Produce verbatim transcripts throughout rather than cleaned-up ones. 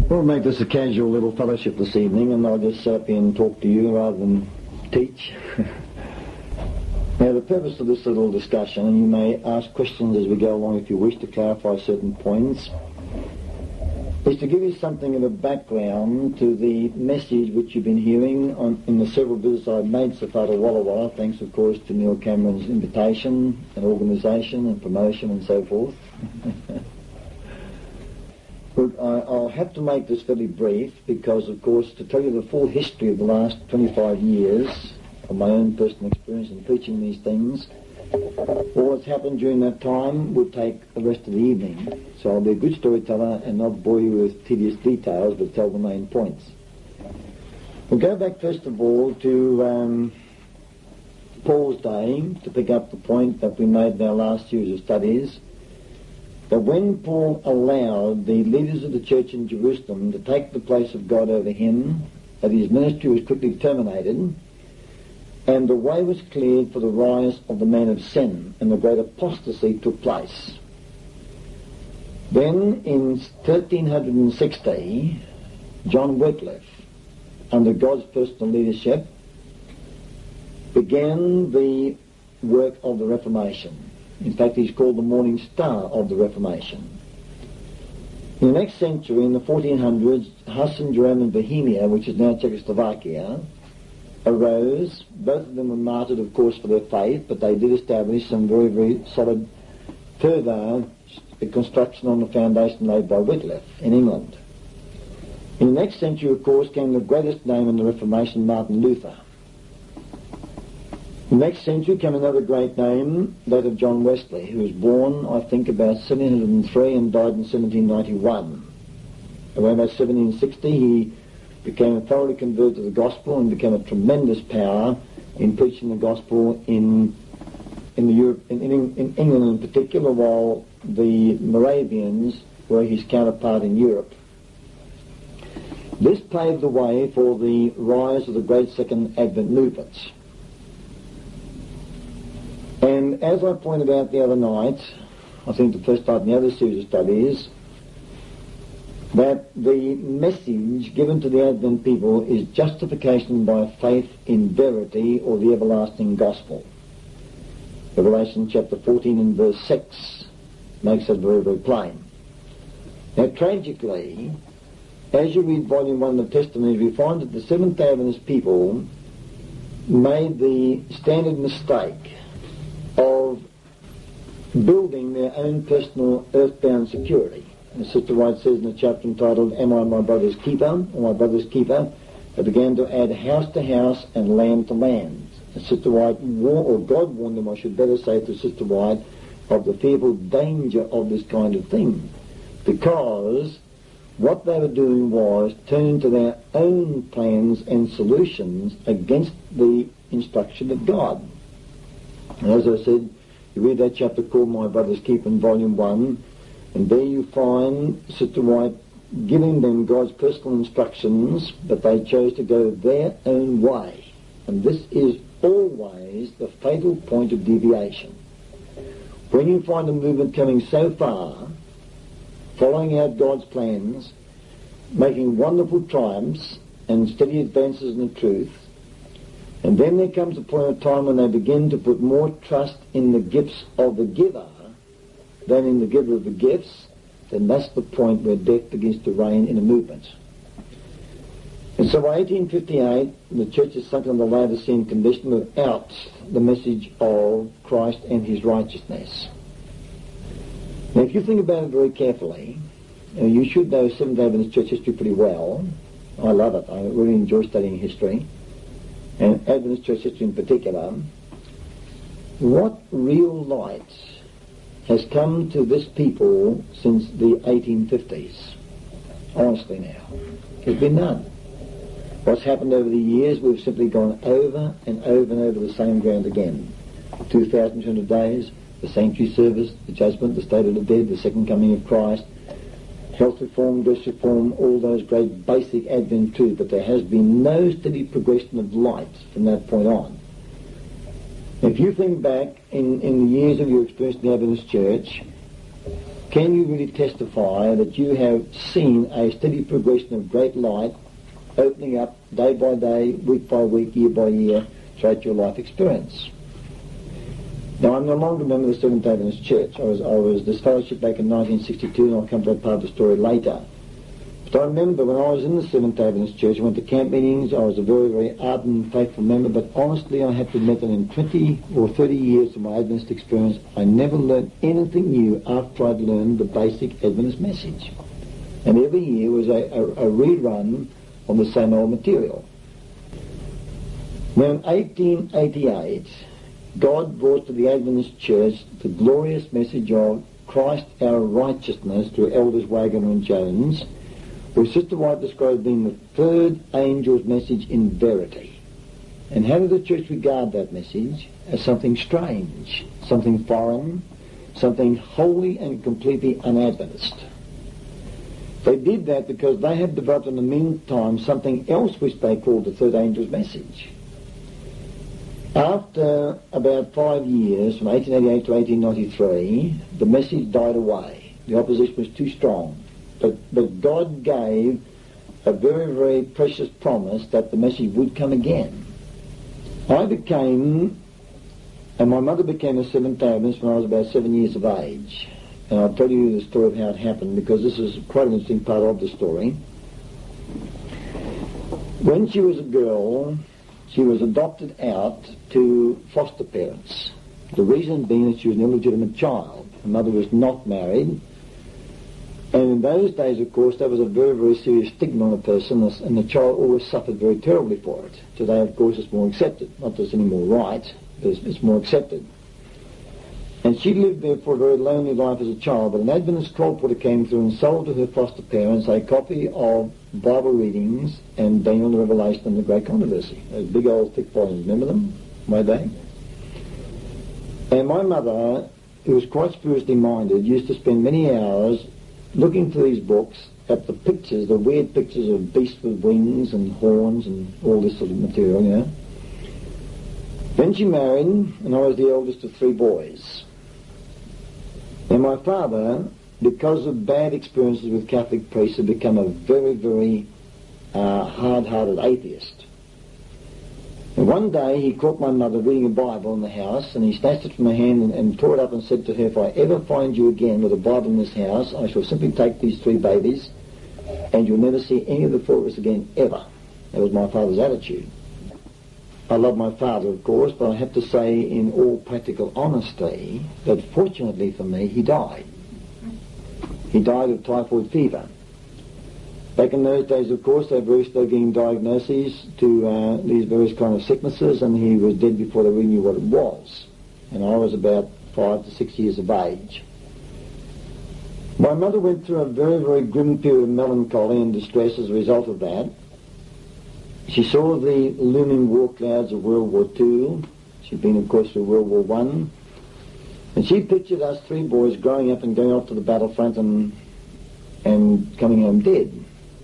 We'll make this a casual little fellowship this evening, and I'll just sit up here and talk to you rather than teach. Now, the purpose of this little discussion, and you may ask questions as we go along if you wish to clarify certain points, is to give you something of a background to the message which you've been hearing on, in the several visits I've made so far to Walla Walla, thanks of course to Neil Cameron's invitation and organisation and promotion and so forth. But I, I'll have to make this very brief because, of course, to tell you the full history of the last twenty-five years of my own personal experience in preaching these things, all that's happened during that time would take the rest of the evening. So I'll be a good storyteller and not bore you with tedious details, but tell the main points. We'll go back first of all to um, Paul's day, to pick up the point that we made in our last series of studies, that when Paul allowed the leaders of the church in Jerusalem to take the place of God over him, that his ministry was quickly terminated, and the way was cleared for the rise of the man of sin, and the great apostasy took place. Then, in thirteen sixty, John Wycliffe, under God's personal leadership, began the work of the Reformation. In fact, he's called the morning star of the Reformation. In the next century, in the fourteen hundreds, Huss and Jerome in Bohemia, which is now Czechoslovakia, arose. Both of them were martyred, of course, for their faith, but they did establish some very, very solid further construction on the foundation laid by Wycliffe in England. In the next century, of course, came the greatest name in the Reformation, Martin Luther. In the next century came another great name, that of John Wesley, who was born, I think, about seventeen oh three and died in seventeen ninety-one. Around about seventeen sixty, he became thoroughly converted to the gospel and became a tremendous power in preaching the gospel in in, the Europe, in, in, in England in particular, while the Moravians were his counterpart in Europe. This paved the way for the rise of the great Second Advent movements. And as I pointed out the other night, I think the first part in the other series of studies, that the message given to the Advent people is justification by faith in verity, or the everlasting gospel. Revelation chapter fourteen and verse six makes it very, very plain. Now, tragically, as you read volume one of the Testimonies, we find that the Seventh-day Adventist people made the standard mistake of building their own personal earthbound security. And Sister White says in a chapter entitled, Am I my brother's keeper, or my brother's keeper? They began to add house to house and land to land. And Sister White, or God warned them, I should better say to Sister White, of the fearful danger of this kind of thing. Because what they were doing was turning to their own plans and solutions against the instruction of God. And as I said, you read that chapter called My Brother's Keeper in volume one, and there you find Sister White giving them God's personal instructions, but they chose to go their own way. And this is always the fatal point of deviation. When you find a movement coming so far, following out God's plans, making wonderful triumphs and steady advances in the truth, and then there comes a point of time when they begin to put more trust in the gifts of the giver than in the giver of the gifts, then that's the point where death begins to reign in a movement. And so by eighteen fifty-eight, the church is sunk in the Laodicean condition without the message of Christ and his righteousness. Now, if you think about it very carefully, uh, you should know Seventh-day Adventist church history pretty well. I love it. I really enjoy studying history, and Adventist church history in particular. What real light has come to this people since the eighteen fifties? Honestly now, there's been none. What's happened over the years, we've simply gone over and over and over the same ground again. two thousand two hundred days, the sanctuary service, the judgment, the state of the dead, the second coming of Christ, health reform, dress reform, all those great basic Advent truths, but there has been no steady progression of light from that point on. If you think back in, in the years of your experience in the Adventist church, can you really testify that you have seen a steady progression of great light opening up day by day, week by week, year by year throughout your life experience? Now, I'm no longer a member of the Seventh-day Adventist Church. I was, I was disfellowshipped back in nineteen sixty-two, and I'll come to that part of the story later. But I remember when I was in the Seventh-day Adventist Church, I went to camp meetings, I was a very, very ardent, faithful member, but honestly I have to admit that in twenty or thirty years of my Adventist experience, I never learned anything new after I'd learned the basic Adventist message. And every year was a, a, a rerun of the same old material. Now in eighteen eighty-eight, God brought to the Adventist Church the glorious message of Christ our righteousness through Elders Waggoner and Jones, which Sister White described being the third angel's message in verity. And how did the church regard that message? As something strange, something foreign, something wholly and completely un-Adventist. They did that because they had developed in the meantime something else which they called the third angel's message. After about five years, from eighteen eighty-eight to eighteen ninety-three, the message died away. The opposition was too strong. But, but God gave a very, very precious promise that the message would come again. I became, and my mother became a Seventh-day Adventist when I was about seven years of age. And I'll tell you the story of how it happened, because this is quite an interesting part of the story. When she was a girl, she was adopted out to foster parents. The reason being that she was an illegitimate child. Her mother was not married. And in those days, of course, that was a very, very serious stigma on a person, and the child always suffered very terribly for it. Today, of course, it's more accepted. Not that it's any more right, but it's, it's more accepted. And she lived there for a very lonely life as a child, but an Adventist colporteur came through and sold to her foster parents a copy of Bible readings and Daniel the Revelation and the Great Controversy. Those big old thick volumes, remember them? My day? And my mother, who was quite spiritually minded, used to spend many hours looking through these books at the pictures, the weird pictures of beasts with wings and horns and all this sort of material, you know. Then she married, and I was the eldest of three boys. And my father, because of bad experiences with Catholic priests, had become a very, very uh, hard-hearted atheist. And one day he caught my mother reading a Bible in the house, and he snatched it from her hand and, and tore it up and said to her, "If I ever find you again with a Bible in this house, I shall simply take these three babies, and you'll never see any of the four of us again, ever." That was my father's attitude. I love my father, of course, but I have to say in all practical honesty that fortunately for me, he died. He died of typhoid fever. Back in those days, of course, they were very slow getting diagnoses to uh, these various kind of sicknesses, and he was dead before they really knew what it was. And I was about five to six years of age. My mother went through a very, very grim period of melancholy and distress as a result of that. She saw the looming war clouds of World War Two. She'd been, of course, through World War One. And she pictured us three boys growing up and going off to the battlefront and, and coming home dead.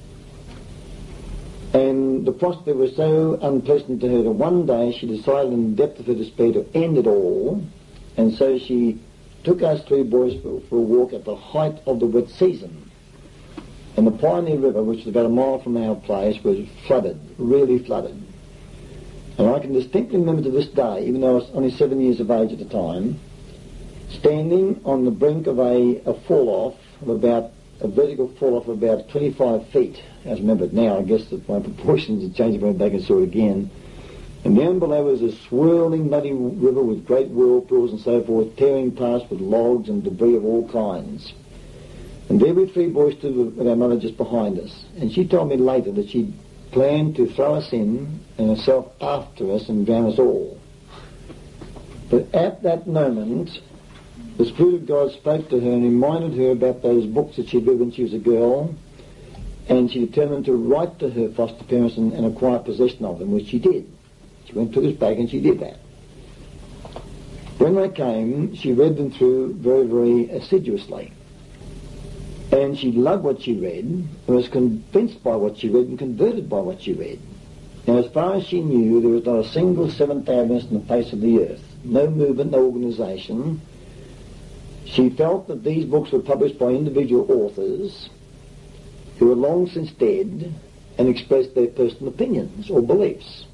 And the prospect was so unpleasant to her that one day she decided in the depth of her despair to end it all. And so she took us three boys for, for a walk at the height of the wet season. And the Pioneer River, which is about a mile from our place, was flooded, really flooded. And I can distinctly remember to this day, even though I was only seven years of age at the time, standing on the brink of a, a fall-off of about, a vertical fall-off of about twenty-five feet. As I remember it now, I guess that my proportions had changed, I went back and saw it again. And down below was a swirling muddy river with great whirlpools and so forth, tearing past with logs and debris of all kinds. And there we three boys stood with our mother just behind us. And she told me later that she'd planned to throw us in and herself after us and drown us all. But at that moment, the Spirit of God spoke to her and reminded her about those books that she'd read when she was a girl, and she determined to write to her foster parents and, and acquire possession of them, which she did. She went to this back and she did that. When they came, she read them through very, very assiduously. And she loved what she read, and was convinced by what she read and converted by what she read. Now, as far as she knew, there was not a single Seventh-day Adventist on the face of the earth. No movement, no organisation. She felt that these books were published by individual authors who were long since dead and expressed their personal opinions or beliefs.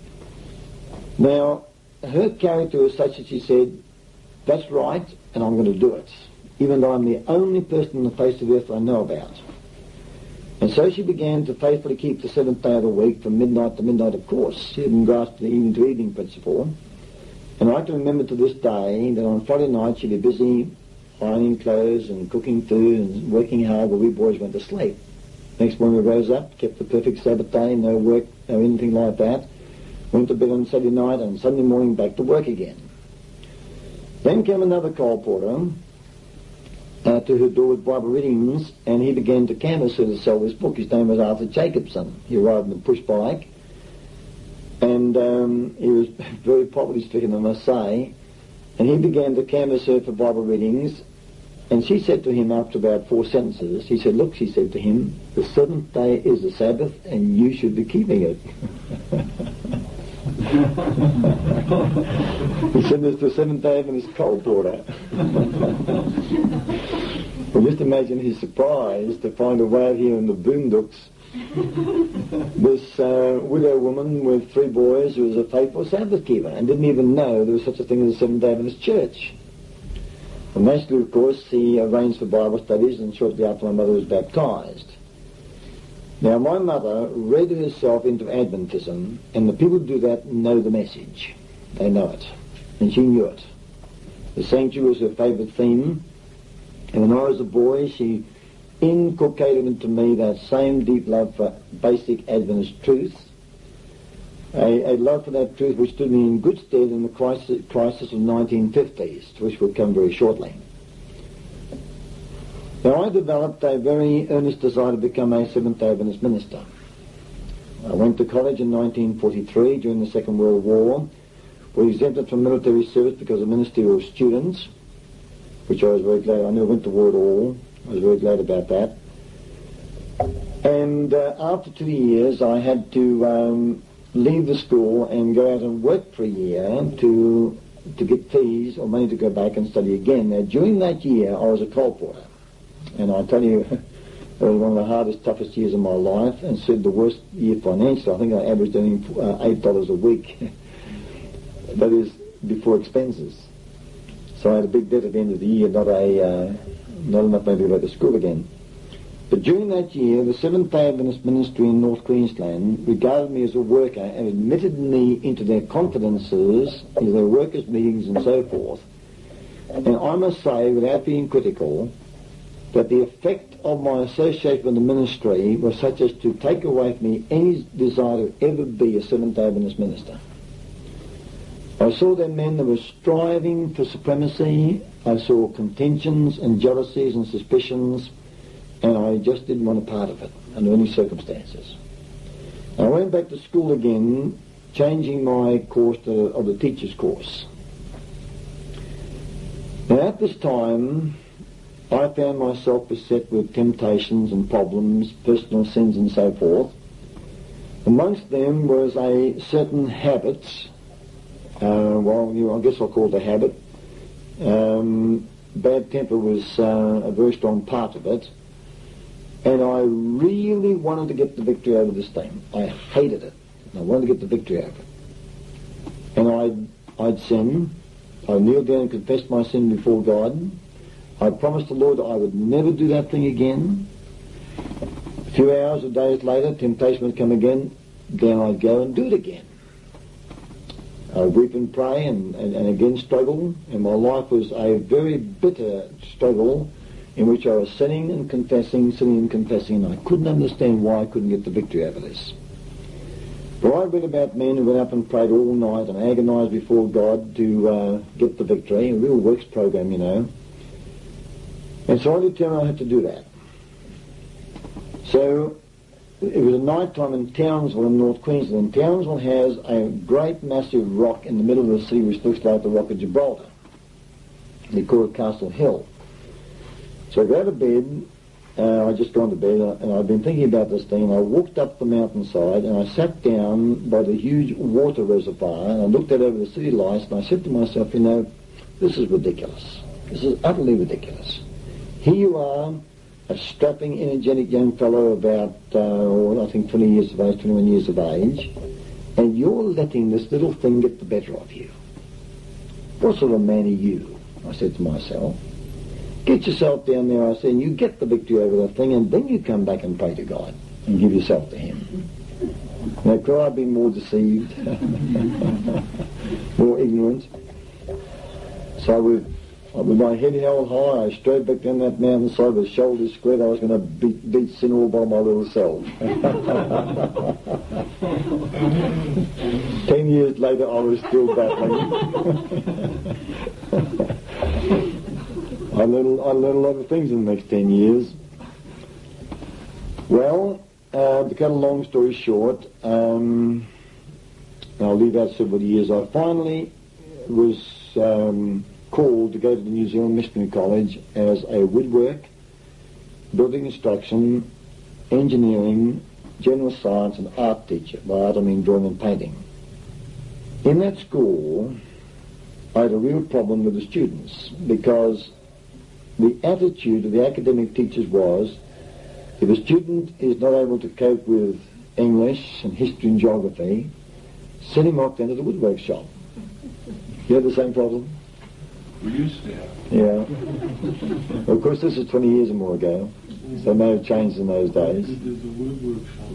Now, her character was such that she said, that's right, and I'm going to do it, even though I'm the only person on the face of the earth I know about. And so she began to faithfully keep the seventh day of the week from midnight to midnight, of course. She didn't grasp the evening to evening principle. And I can remember to this day that on Friday night she'd be busy ironing clothes and cooking food and working hard while we boys went to sleep. Next morning we rose up, kept the perfect Sabbath day, no work, no anything like that. Went to bed on Saturday night and Sunday morning back to work again. Then came another colporteur uh, to her door with Bible readings, and he began to canvass her to sell this book. His name was Arthur Jacobson. He arrived in a push bike, and um, he was very poverty-stricken, I must say, and he began to canvass her for Bible readings, and she said to him after about four sentences, he said, look, she said to him, the seventh day is the Sabbath, and you should be keeping it. He said this to a Seventh Day Adventist colporteur. Well, just imagine his surprise to find a way out here in the boondocks, this uh, widow woman with three boys who was a faithful Sabbath keeper and didn't even know there was such a thing as a Seventh Day Adventist church. And naturally, of course, he arranged for Bible studies, and shortly after my mother was baptized. Now, my mother read herself into Adventism, and the people who do that know the message. They know it. And she knew it. The sanctuary was her favourite theme, and when I was a boy, she inculcated into me that same deep love for basic Adventist truth, a, a love for that truth which stood me in good stead in the crisis, crisis of nineteen fifties, to which we'll come very shortly. Now, I developed a very earnest desire to become a Seventh-day Adventist minister. I went to college in nineteen forty-three during the Second World War. Was exempted from military service because of ministerial students, which I was very glad. I never went to war at all. I was very glad about that. And uh, after two years, I had to um, leave the school and go out and work for a year to to get fees or money to go back and study again. Now, during that year, I was a colporteur. And I tell you, it was one of the hardest, toughest years of my life, and certainly the worst year financially. I think I averaged earning uh, eight dollars a week. That is before expenses. So I had a big debt at the end of the year, not a uh, not enough maybe to go to school again. But during that year, the Seventh-day Adventist ministry in North Queensland regarded me as a worker and admitted me into their confidences, into their workers' meetings and so forth. And I must say, without being critical, that the effect of my association with the ministry was such as to take away from me any desire to ever be a Seventh-day Adventist minister. I saw them men that were striving for supremacy. I saw contentions and jealousies and suspicions, and I just didn't want a part of it under any circumstances. I went back to school again, changing my course to of the teacher's course. Now, at this time, I found myself beset with temptations and problems, personal sins and so forth. Amongst them was a certain habit, uh, well, you know, I guess I'll call it a habit. Um, bad temper was uh, a very strong part of it. And I really wanted to get the victory over this thing. I hated it. I wanted to get the victory over it. And I'd, I'd sin. I kneel down and confess my sin before God. I promised the Lord that I would never do that thing again. A few hours or days later, temptation would come again. Then I'd go and do it again. I'd weep and pray and, and, and again struggle. And my life was a very bitter struggle in which I was sinning and confessing, sinning and confessing, and I couldn't understand why I couldn't get the victory over this. But I read about men who went up and prayed all night and agonized before God to uh, get the victory, a real works program, you know. And so I determined I had to do that. So it was a night time in Townsville in North Queensland. Townsville has a great massive rock in the middle of the city which looks like the Rock of Gibraltar. They call it Castle Hill. So I go to bed, uh, I just gone to bed, uh, and I've been thinking about this thing, and I walked up the mountainside, and I sat down by the huge water reservoir, and I looked out over the city lights, and I said to myself, you know, this is ridiculous. This is utterly ridiculous. Here you are, a strapping, energetic young fellow about, uh, oh, I think twenty years of age, twenty-one years of age, and you're letting this little thing get the better of you. What sort of man are you? I said to myself. Get yourself down there, I said, and you get the victory over the thing, and then you come back and pray to God and give yourself to Him. Now, could I have been more deceived, more ignorant? So with, with my head held high, I strode back down that mountainside with shoulders squared. I was going to beat, beat sin all by my little self. Ten years later, I was still battling. I learned, I learned a lot of things in the next ten years. Well, uh, to cut a long story short, um, I'll leave out several years. I finally was um, called to go to the New Zealand Missionary College as a woodwork, building instruction, engineering, general science and art teacher. By art I mean drawing and painting. In that school, I had a real problem with the students because the attitude of the academic teachers was, if a student is not able to cope with English and history and geography, send him off down to the woodwork shop. You have the same problem? We used to have. Yeah. Well, of course, this is twenty years or more ago, so it may have changed in those days. There's a woodwork shop.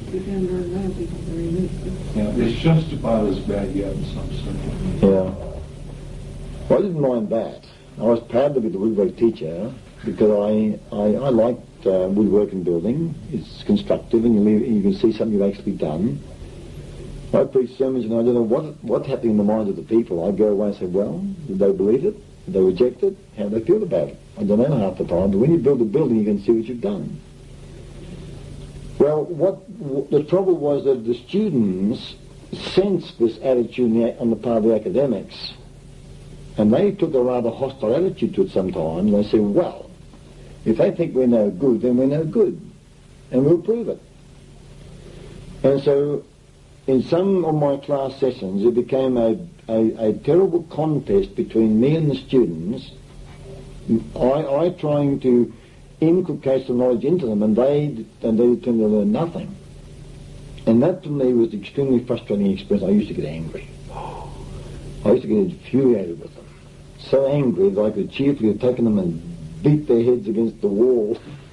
Yeah, it's just about as bad yet in some sense. Yeah. Well, I didn't mind that. I was proud to be the woodwork teacher because I, I, I liked uh, woodwork and building. It's constructive and you, leave, you can see something you've actually done. I preach sermons and I don't know what what's happening in the minds of the people. I go away and say, well, did they believe it? Did they reject it? How do they feel about it? I don't know half the time, but when you build a building you can see what you've done. Well, what the trouble was that the students sensed this attitude on the part of the academics, and they took a rather hostile attitude to it sometimes. They said, well, if they think we're no good, then we're no good, and we'll prove it. And so in some of my class sessions, it became a, a, a terrible contest between me and the students, I, I trying to inculcate some knowledge into them, and they and they turned to learn nothing. And that to me was an extremely frustrating experience. I used to get angry. I used to get infuriated with them. So angry that I could cheerfully have taken them and beat their heads against the wall.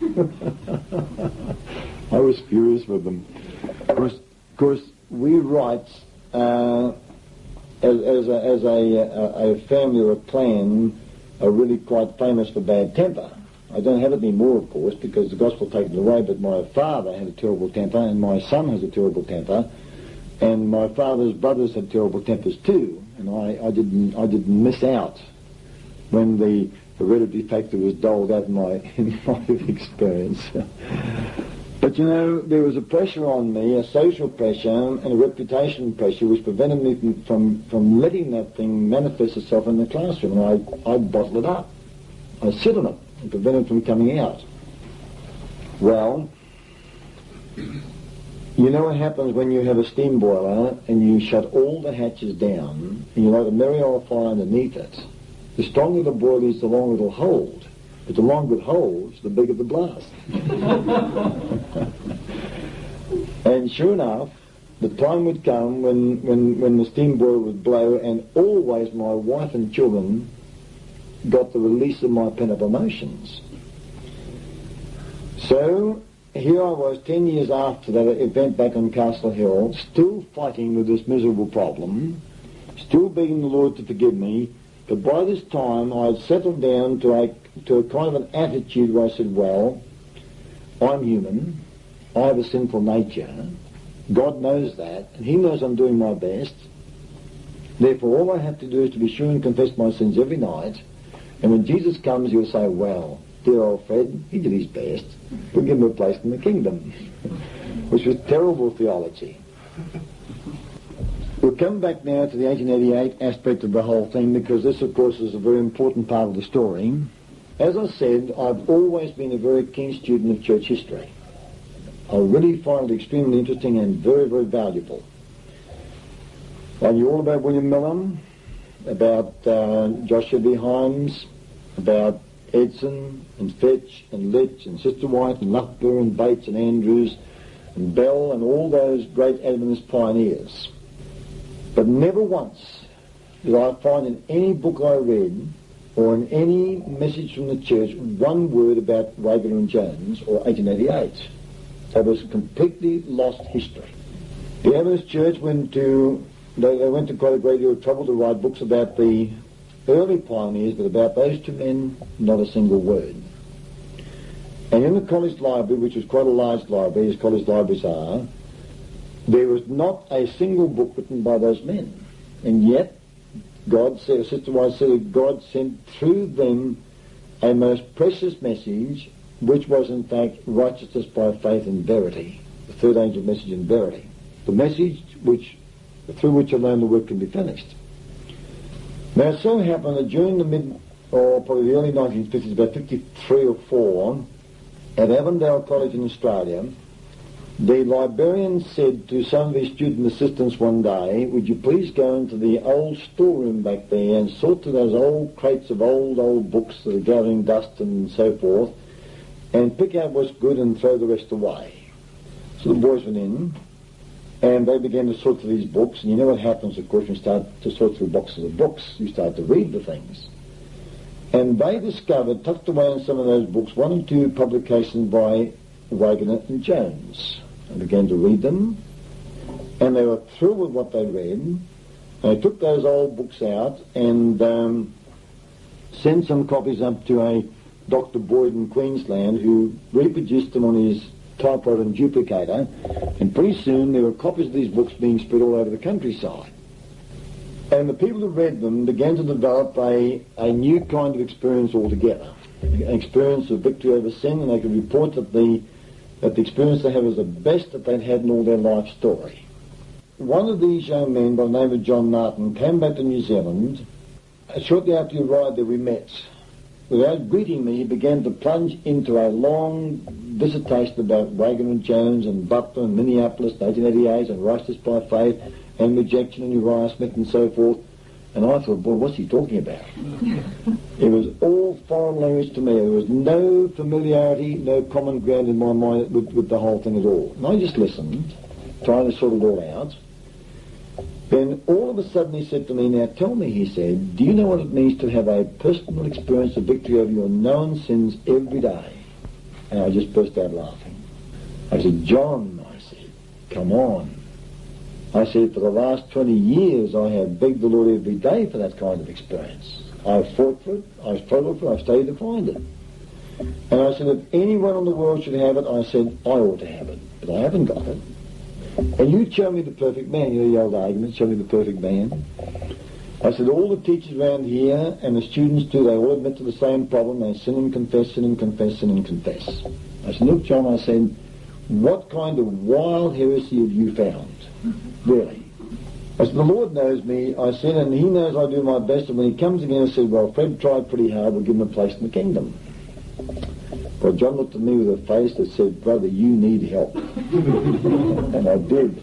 I was furious with them. Of course, of course we Wrights, uh, as, as, a, as a, a, a family or a clan, are really quite famous for bad temper. I don't have it anymore, of course, because the gospel taken it away, but my father had a terrible temper, and my son has a terrible temper, and my father's brothers had terrible tempers too, and I, I didn't I didn't miss out when the hereditary factor was doled out in my, in my experience. But you know, there was a pressure on me, a social pressure and a reputation pressure, which prevented me from, from, from letting that thing manifest itself in the classroom, and I, I'd bottle it up. I'd sit on it and prevent it from coming out. Well, you know what happens when you have a steam boiler and you shut all the hatches down and you light a merry old fire underneath it? The stronger the boiler is, the longer it'll hold. But the longer it holds, the bigger the blast. And sure enough, the time would come when, when, when the steam boiler would blow, and always my wife and children got the release of my pent-up emotions. So here I was ten years after that event back on Castle Hill, still fighting with this miserable problem, still begging the Lord to forgive me. But by this time I had settled down to a, to a kind of an attitude where I said, well, I'm human, I have a sinful nature, God knows that, and He knows I'm doing my best. Therefore all I have to do is to be sure and confess my sins every night, and when Jesus comes He'll say, well, dear old Fred, he did his best, we'll give him a place in the kingdom. Which was terrible theology. We'll come back now to the eighteen eighty-eight aspect of the whole thing, because this, of course, is a very important part of the story. As I said, I've always been a very keen student of church history. I really find it extremely interesting and very, very valuable. I knew all about William Milham, about uh, Joshua B. Himes, about Edson and Fetch and Litch and Sister White and Loughborough and Bates and Andrews and Bell and all those great Adventist pioneers. But never once did I find in any book I read or in any message from the church one word about Wagner and Jones or eighteen eighty-eight. That was completely lost history. The Adventist Church went to, they, they went to quite a great deal of trouble to write books about the early pioneers, but about those two men, not a single word. And in the college library, which was quite a large library, as college libraries are, there was not a single book written by those men. And yet, God said, Sister White said, God sent through them a most precious message, which was in fact righteousness by faith and verity, the third angel message in verity, the message which, through which alone the work can be finished. Now it so happened that during the mid, or probably the early nineteen fifties, about fifty-three or four, at Avondale College in Australia, the librarian said to some of his student assistants one day, would you please go into the old storeroom back there and sort through those old crates of old, old books that are gathering dust and so forth, and pick out what's good and throw the rest away. So the boys went in, and they began to sort through these books, and you know what happens, of course, when you start to sort through boxes of books. You start to read the things. And they discovered, tucked away in some of those books, one or two publications by Wagner and Jones. I began to read them, and they were thrilled with what they read. And they took those old books out and um, sent some copies up to a Doctor Boyd in Queensland, who reproduced them on his typewriter and duplicator, and pretty soon there were copies of these books being spread all over the countryside. And the people who read them began to develop a, a new kind of experience altogether, an experience of victory over sin, and they could report that the, that the experience they had was the best that they'd had in all their life story. One of these young men by the name of John Martin came back to New Zealand. Shortly after he arrived there we met. Without greeting me, he began to plunge into a long dissertation about Wagner and Jones and Butler and Minneapolis and eighteen eighty-eight and righteousness by faith and rejection and Uriah Smith and so forth. And I thought, boy, what's he talking about? It was all foreign language to me. There was no familiarity, no common ground in my mind with, with the whole thing at all. And I just listened, trying to sort it all out. Then all of a sudden he said to me, now tell me, he said, do you know what it means to have a personal experience of victory over your known sins every day? And I just burst out laughing. I said, John, I said, come on. I said, for the last twenty years I have begged the Lord every day for that kind of experience. I've fought for it, I've struggled for it, I've stayed to find it. And I said, if anyone in the world should have it, I said, I ought to have it, but I haven't got it. And you show me the perfect man, you know the old argument, show me the perfect man. I said, all the teachers around here and the students too, they all admit to the same problem. They sin and confess, sin and confess, sin and confess. I said, look, John, I said, what kind of wild heresy have you found? Really? I said, the Lord knows me, I said, and he knows I do my best, and when he comes again, I said, well, Fred tried pretty hard, we'll give him a place in the kingdom. Well, John looked at me with a face that said, brother, you need help. And I did.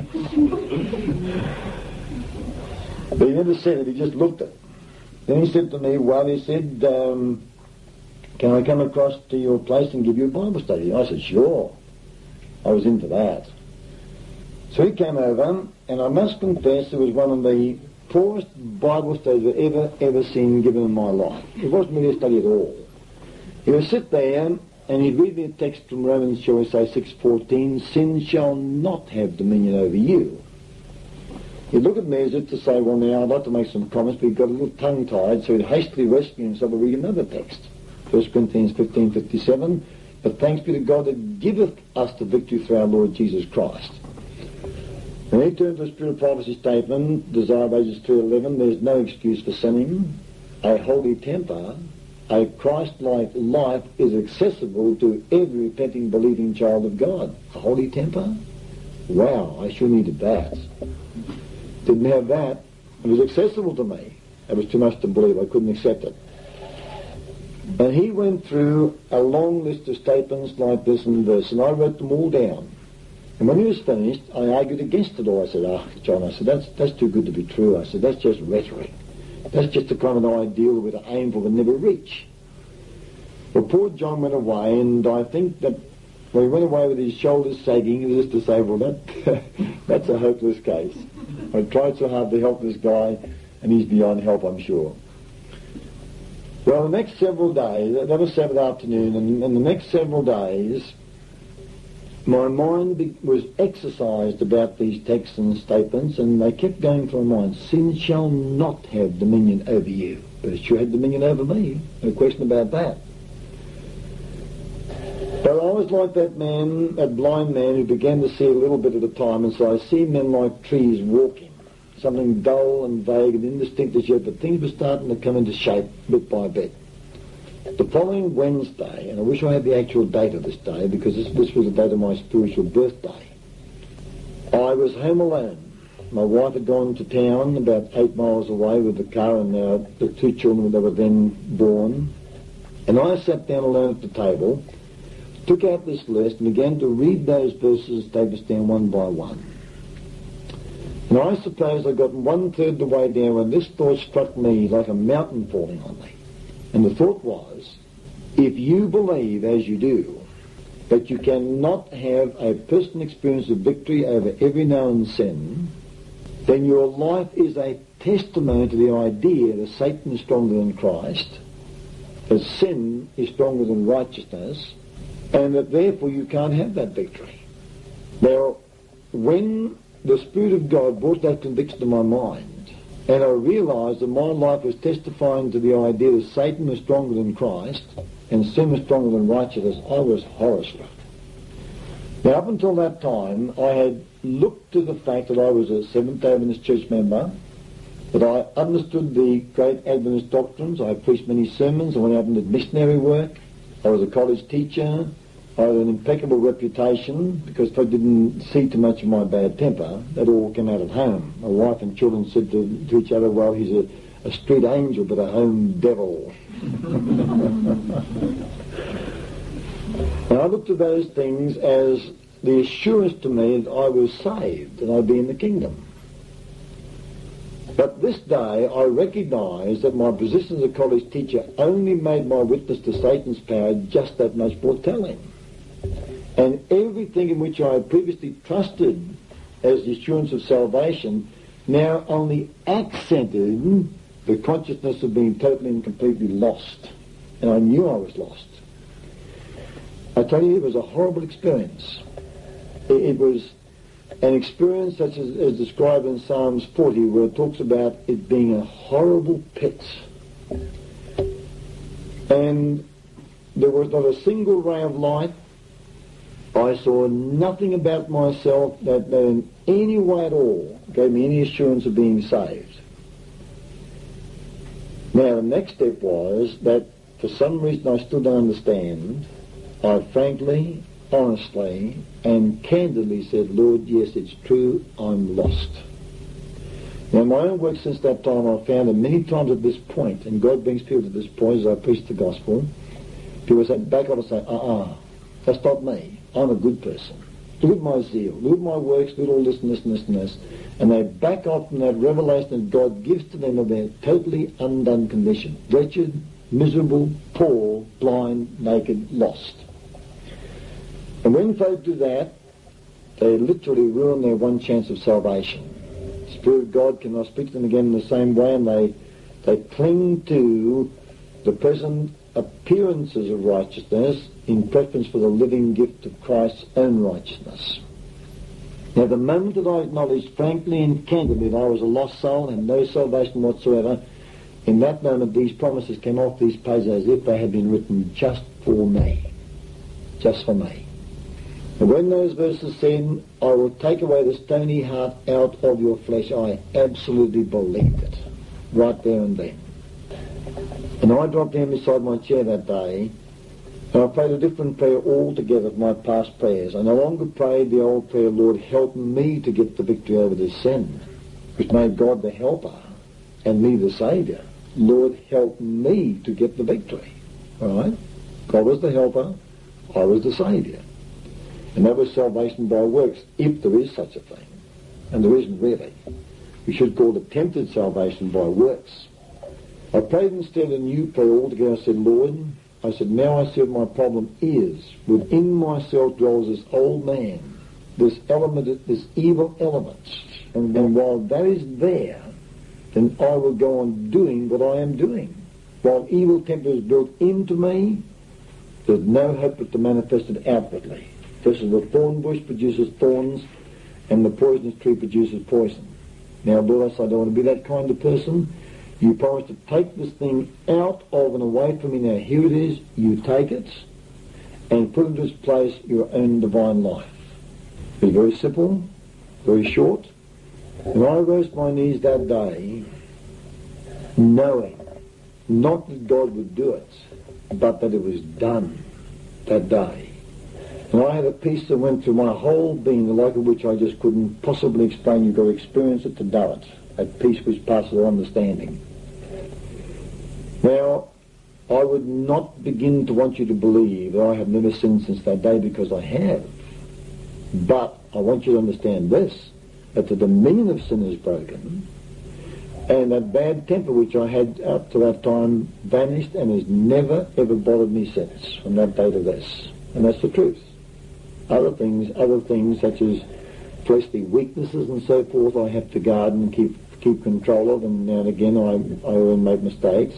But he never said it, he just looked at it. Then he said to me, well, he said, um, can I come across to your place and give you a Bible study? I said, sure. I was into that. So he came over, and I must confess it was one of the poorest Bible studies I've ever, ever seen given in my life. It wasn't really a study at all. He would sit there and he'd read me a text from Romans, shall we say, six fourteen, sin shall not have dominion over you. He'd look at me as if to say, well, now, I'd like to make some comments, but he got a little tongue-tied, so he'd hastily rescue himself and read another text. First Corinthians fifteen fifty-seven, but thanks be to God that giveth us the victory through our Lord Jesus Christ. And he turned to the Spirit of Prophecy statement, Desire of Ages three eleven, there's no excuse for sinning. A holy temper, a Christ-like life is accessible to every repenting, believing child of God. A holy temper? Wow, I sure needed that. Didn't have that. It was accessible to me. It was too much to believe. I couldn't accept it. And he went through a long list of statements like this and this, and I wrote them all down. And when he was finished, I argued against it all. I said, ah, John, I said, that's, that's too good to be true. I said, that's just rhetoric. That's just the kind of ideal we're to aim for but never reach. Well, poor John went away, and I think that when he went away with his shoulders sagging, it is to say, well, that that's a hopeless case. I tried so hard to help this guy, and he's beyond help, I'm sure. Well, the next several days, that was Sabbath afternoon, and, and the next several days, my mind be, was exercised about these texts and statements, and they kept going through my mind. Sin shall not have dominion over you, but it sure had dominion over me. No question about that. But I was like that man, that blind man who began to see a little bit at a time, and so I see men like trees walking. Something dull and vague and indistinct as yet, but things were starting to come into shape bit by bit. The following Wednesday, and I wish I had the actual date of this day because this, this was the date of my spiritual birthday, I was home alone. My wife had gone to town about eight miles away with the car and uh, the two children that were then born, and I sat down alone at the table, took out this list and began to read those verses taken down one by one. And I suppose I got one-third the way down when this thought struck me like a mountain falling on me. And the thought was, if you believe, as you do, that you cannot have a personal experience of victory over every known sin, then your life is a testimony to the idea that Satan is stronger than Christ, that sin is stronger than righteousness, and that therefore you can't have that victory. Now, when the Spirit of God brought that conviction to my mind, and I realised that my life was testifying to the idea that Satan was stronger than Christ and sin was stronger than righteousness, I was horror-struck. Now, up until that time, I had looked to the fact that I was a Seventh-day Adventist church member, that I understood the great Adventist doctrines, I preached many sermons, I went out and did missionary work, I was a college teacher, I had an impeccable reputation because if I didn't see too much of my bad temper, that all came out at home. My wife and children said to, to each other, well, he's a, a street angel but a home devil. And I looked at those things as the assurance to me that I was saved and I'd be in the kingdom. But this day I recognised that my position as a college teacher only made my witness to Satan's power just that much more telling. And everything in which I had previously trusted as the assurance of salvation now only accented the consciousness of being totally and completely lost. And I knew I was lost. I tell you, it was a horrible experience. It, it was an experience such as, as described in Psalms forty, where it talks about it being a horrible pit. And there was not a single ray of light. I saw nothing about myself that, that in any way at all gave me any assurance of being saved. Now, the next step was that for some reason I still don't understand, I frankly, honestly, and candidly said, Lord, yes, it's true, I'm lost. Now, in my own work since that time, I've found that many times at this point, and God brings people to this point as I preach the gospel, people say, back up and say, uh-uh, that's not me. I'm a good person. Look at my zeal. Look at my works. Look at all this and this and this and this. And they back off from that revelation that God gives to them of their totally undone condition. Wretched, miserable, poor, blind, naked, lost. And when folk do that, they literally ruin their one chance of salvation. The Spirit of God cannot speak to them again in the same way, and they, they cling to the present appearances of righteousness in preference for the living gift of Christ's own righteousness. Now, the moment that I acknowledged frankly and candidly that I was a lost soul and no salvation whatsoever, in that moment these promises came off these pages as if they had been written just for me. Just for me. And when those verses said, I will take away the stony heart out of your flesh, I absolutely believed it. Right there and then. And I dropped down beside my chair that day, and I prayed a different prayer altogether from my past prayers. I no longer prayed the old prayer, Lord, help me to get the victory over this sin, which made God the helper and me the saviour. Lord, help me to get the victory. All right? God was the helper, I was the saviour. And that was salvation by works, if there is such a thing. And there isn't really. We should call it attempted salvation by works. I prayed instead a new prayer altogether. I said, Lord, I said, now I see what my problem is. Within myself dwells this old man, this element, this evil element. And, and while that is there, then I will go on doing what I am doing. While evil temper is built into me, there's no hope but to manifest it outwardly. Just as the thorn bush produces thorns and the poisonous tree produces poison. Now, Lord, I say, I don't want to be that kind of person. You promise to take this thing out of and away from me. Now, here it is. You take it and put into its place your own divine life. It's very simple, very short. And I rose to my knees that day, knowing not that God would do it, but that it was done that day. And I had a peace that went through my whole being, the like of which I just couldn't possibly explain. You've got to experience it to know it. A peace which passes all understanding. Now, I would not begin to want you to believe that I have never sinned since that day, because I have. But I want you to understand this, that the dominion of sin is broken, and that bad temper which I had up to that time vanished and has never ever bothered me since, from that day to this. And that's the truth. Other things, other things such as fleshly weaknesses and so forth, I have to guard and keep keep control of, and now and again I, I will make mistakes.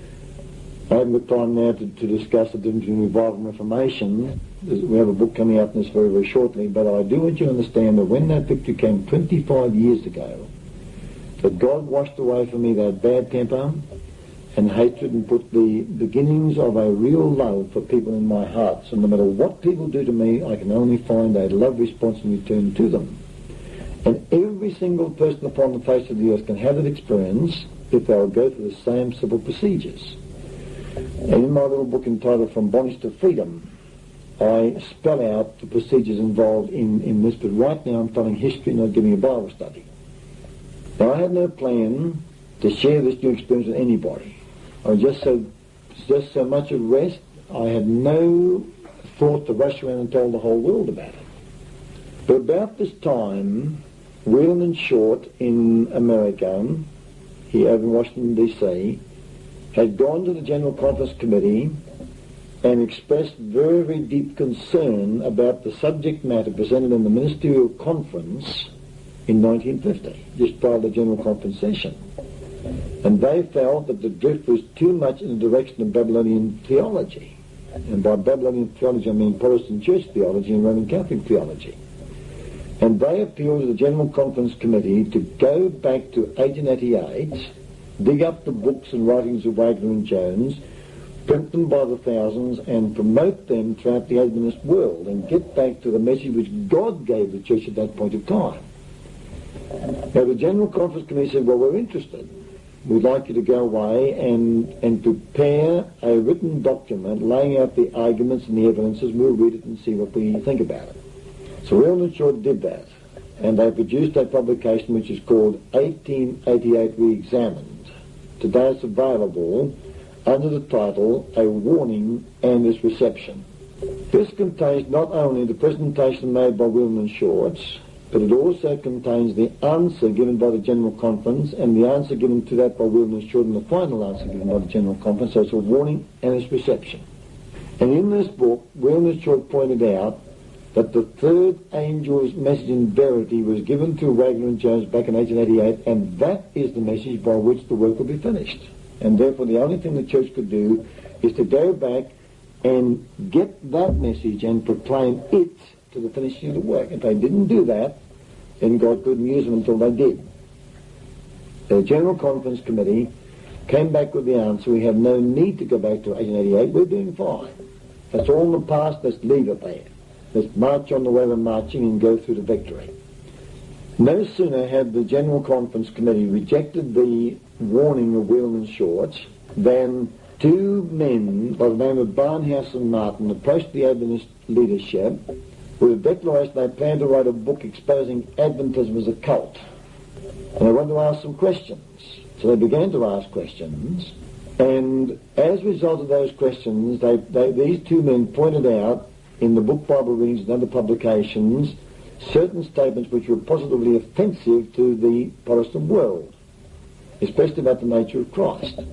I haven't got time now to, to discuss the difference between revival and reformation. We have a book coming out on this very, very shortly, but I do want you to understand that when that victory came twenty-five years ago, that God washed away from me that bad temper and hatred and put the beginnings of a real love for people in my heart. So no matter what people do to me, I can only find a love response in return to them. And every single person upon the face of the earth can have that experience if they'll go through the same simple procedures. And in my little book entitled From Bondage to Freedom, I spell out the procedures involved in, in this, but right now I'm telling history, not giving a Bible study. Now, I had no plan to share this new experience with anybody. I was just so, just so much at rest, I had no thought to rush around and tell the whole world about it. But about this time, Whelan and Short in America, here over in Washington, D C, had gone to the General Conference Committee and expressed very, very deep concern about the subject matter presented in the Ministerial Conference in nineteen fifty, just prior to the General Conference session. And they felt that the drift was too much in the direction of Babylonian theology. And by Babylonian theology I mean Protestant Church theology and Roman Catholic theology. And they appealed to the General Conference Committee to go back to eighteen eighty-eight, dig up the books and writings of Wagner and Jones, print them by the thousands, and promote them throughout the Adventist world, and get back to the message which God gave the Church at that point of time. Now, the General Conference Committee said, well, we're interested. We'd like you to go away and, and prepare a written document laying out the arguments and the evidences. We'll read it and see what we think about it. So Whelan and Short did that, and they produced a publication which is called eighteen eighty-eight Re-Examined. Today it's available under the title, A Warning and Its Reception. This contains not only the presentation made by Whelan and Short, but it also contains the answer given by the General Conference and the answer given to that by Whelan and Short and the final answer given by the General Conference. So it's a warning and its reception. And in this book, Whelan and Short pointed out that the third angel's message in verity was given through Wagner and Jones back in eighteen eighty-eight, and that is the message by which the work will be finished. And therefore the only thing the church could do is to go back and get that message and proclaim it to the finishing of the work. If they didn't do that, then God couldn't use them until they did. The General Conference Committee came back with the answer, we have no need to go back to eighteen eighty-eight, we're doing fine. That's all in the past, let's leave it there. Let's march on the way we're marching and go through to victory. No sooner had the General Conference Committee rejected the warning of Whelan and Short than two men by the name of Barnhouse and Martin approached the Adventist leadership with a declaration they planned to write a book exposing Adventism as a cult. And they wanted to ask some questions. So they began to ask questions, and as a result of those questions, they, they, these two men pointed out in the book Bible Readings and other publications certain statements which were positively offensive to the Protestant world, especially about the nature of Christ.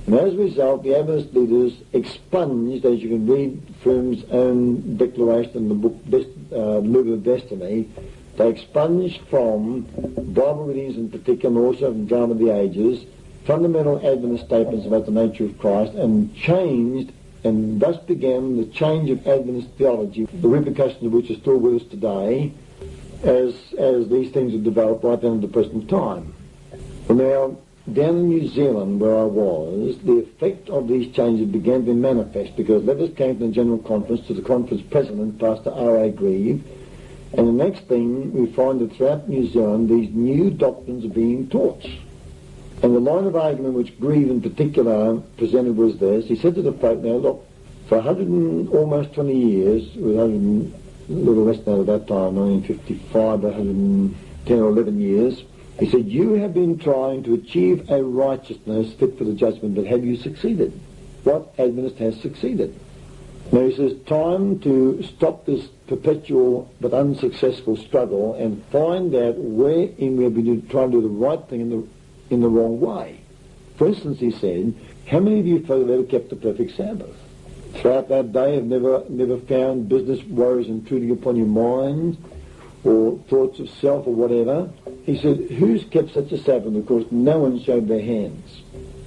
And as a result, the Adventist leaders expunged, as you can read Froome's own declaration in the book uh, Movement of Destiny, they expunged from Bible readings in particular, and also from Drama of the Ages, fundamental Adventist statements about the nature of Christ, and changed, and thus began the change of Adventist theology, the repercussions of which are still with us today, as as these things have developed right down to the present time. Well, now, down in New Zealand, where I was, the effect of these changes began to be manifest, because letters came from the General Conference to the conference president, Pastor R A Grieve, and the next thing, we find that throughout New Zealand, these new doctrines are being taught. And the line of argument which Grieve in particular presented was this. He said to the folk, now look, for one hundred and almost twenty years, it was one hundred and, a little less than that at that time, nineteen fifty-five, one hundred ten or eleven years, he said, you have been trying to achieve a righteousness fit for the judgment, but have you succeeded? What Adventist has succeeded? Now he says, time to stop this perpetual but unsuccessful struggle and find out wherein we have been trying to do the right thing in the in the wrong way. For instance, he said, how many of you folk have ever kept the perfect Sabbath? Throughout that day have never never found business worries intruding upon your mind, or thoughts of self or whatever? He said, who's kept such a Sabbath? Of course, no one showed their hands.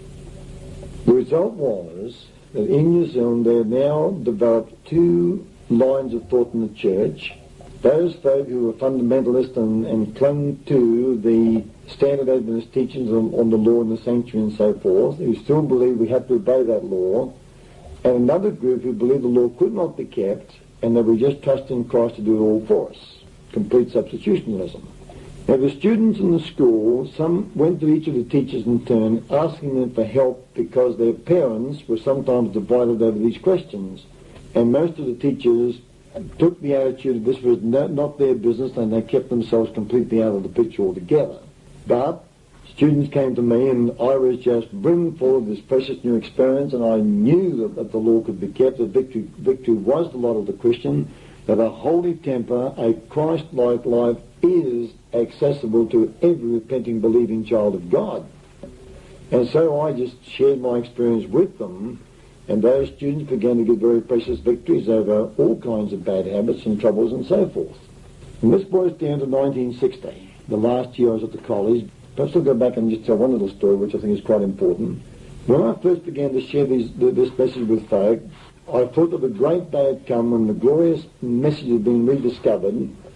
The result was that in New Zealand they have now developed two lines of thought in the church. Those folk who were fundamentalists and, and clung to the standard Adventist teachings on, on the law and the sanctuary and so forth, who still believed we had to obey that law, and another group who believed the law could not be kept and that we just trust in Christ to do it all for us. Complete substitutionalism. Now the students in the school, some went to each of the teachers in turn, asking them for help because their parents were sometimes divided over these questions. And most of the teachers took the attitude that this was no, not their business, and they kept themselves completely out of the picture altogether. But students came to me, and I was just brimful of this precious new experience, and I knew that, that the law could be kept, that victory, victory was the lot of the Christian, that a holy temper, a Christ-like life, is accessible to every repenting, believing child of God. And so I just shared my experience with them, and those students began to get very precious victories over all kinds of bad habits and troubles and so forth. And this brought us down to nineteen sixty, the last year I was at the college. Perhaps I'll go back and just tell one little story which I think is quite important. When I first began to share these, this message with folk, I thought that the great day had come when the glorious message had been rediscovered,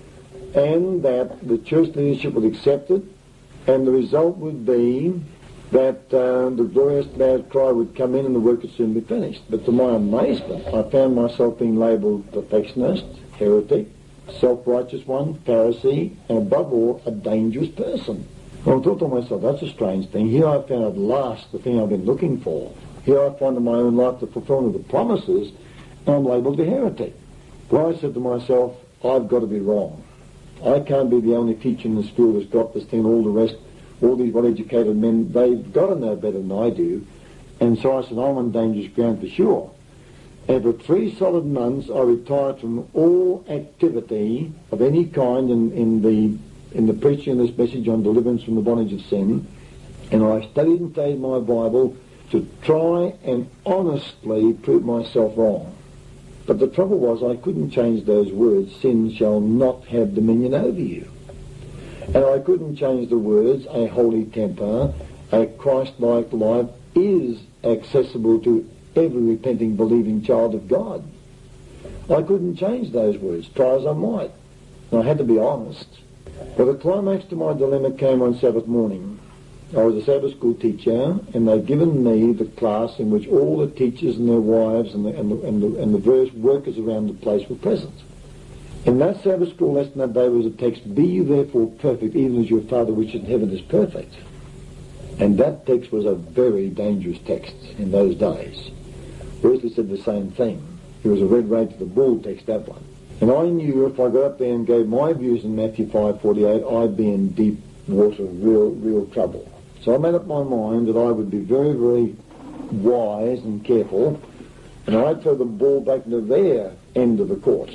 and that the church leadership would accept it, and the result would be that uh, the glorious bad cry would come in and the work would soon be finished. But to my amazement, I found myself being labelled perfectionist, heretic, self-righteous one, Pharisee, and above all, a dangerous person. Well, I thought to myself, that's a strange thing. Here I found at last the thing I've been looking for. Here I find in my own life the fulfillment of the promises, and I'm labelled a heretic. Well, I said to myself, I've got to be wrong. I can't be the only teacher in the school that's got this thing, all the rest, all these well-educated men, they've got to know better than I do. And so I said, I'm on dangerous ground for sure. And for three solid months, I retired from all activity of any kind in, in the in the preaching of this message on deliverance from the bondage of sin. And I studied and studied my Bible to try and honestly prove myself wrong. But the trouble was I couldn't change those words, sin shall not have dominion over you. And I couldn't change the words, a holy temper, a Christ-like life is accessible to every repenting, believing child of God. I couldn't change those words, try as I might. And I had to be honest. But the climax to my dilemma came on Sabbath morning. I was a Sabbath school teacher, and they'd given me the class in which all the teachers and their wives and the, and the, and the, and the various workers around the place were present. In that Sabbath school lesson that day was a text, be you therefore perfect, even as your Father which is in heaven is perfect. And that text was a very dangerous text in those days. Wesley said the same thing. It was a red rag to the bull text, that one. And I knew if I got up there and gave my views in Matthew five forty-eight, I'd be in deep water, real, real trouble. So I made up my mind that I would be very, very wise and careful, and I'd throw the ball back into their end of the court.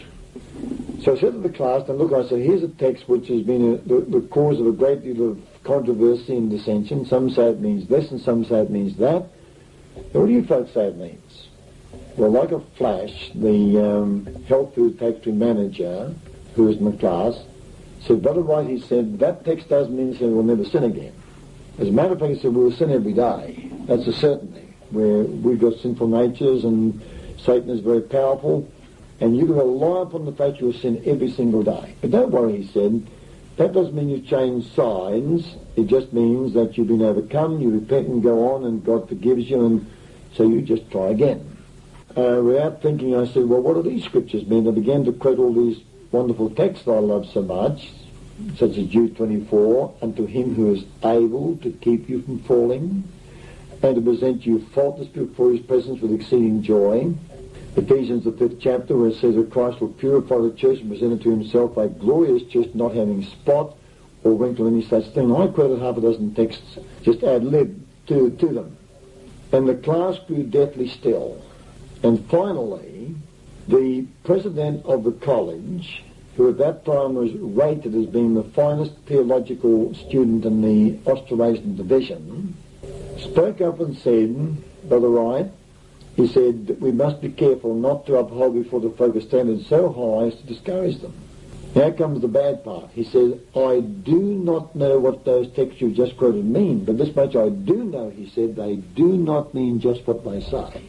So I said to the class, and look, I said, here's a text which has been a, the, the cause of a great deal of controversy and dissension. Some say it means this, and some say it means that. Now, what do you folks say it means? Well, like a flash, the um, health food factory manager, who was in the class, said, Brother Wright, he said, that text doesn't mean that we'll never sin again. As a matter of fact, he said, we'll sin every day. That's a certainty. Where we've got sinful natures and Satan is very powerful, and you can rely upon the fact you'll sin every single day. But don't worry, he said, that doesn't mean you change sides. It just means that you've been overcome, you repent and go on, and God forgives you, and so you just try again. Uh, without thinking, I said, well, what do these scriptures mean? I began to quote all these wonderful texts I love so much, such as Jude twenty-four, unto him who is able to keep you from falling, and to present you faultless before his presence with exceeding joy. Ephesians, the fifth chapter, where it says that Christ will purify the church and present it to himself a glorious church, not having spot or wrinkle or any such thing. I quoted half a dozen texts, just ad lib to, to them. And the class grew deathly still. And finally, the president of the college, who at that time was rated as being the finest theological student in the Australasian division, spoke up and said, Brother Wright, he said, we must be careful not to uphold before the folk a standard so high as to discourage them. Now comes the bad part. He says, I do not know what those texts you've just quoted mean, but this much I do know, he said, they do not mean just what they say.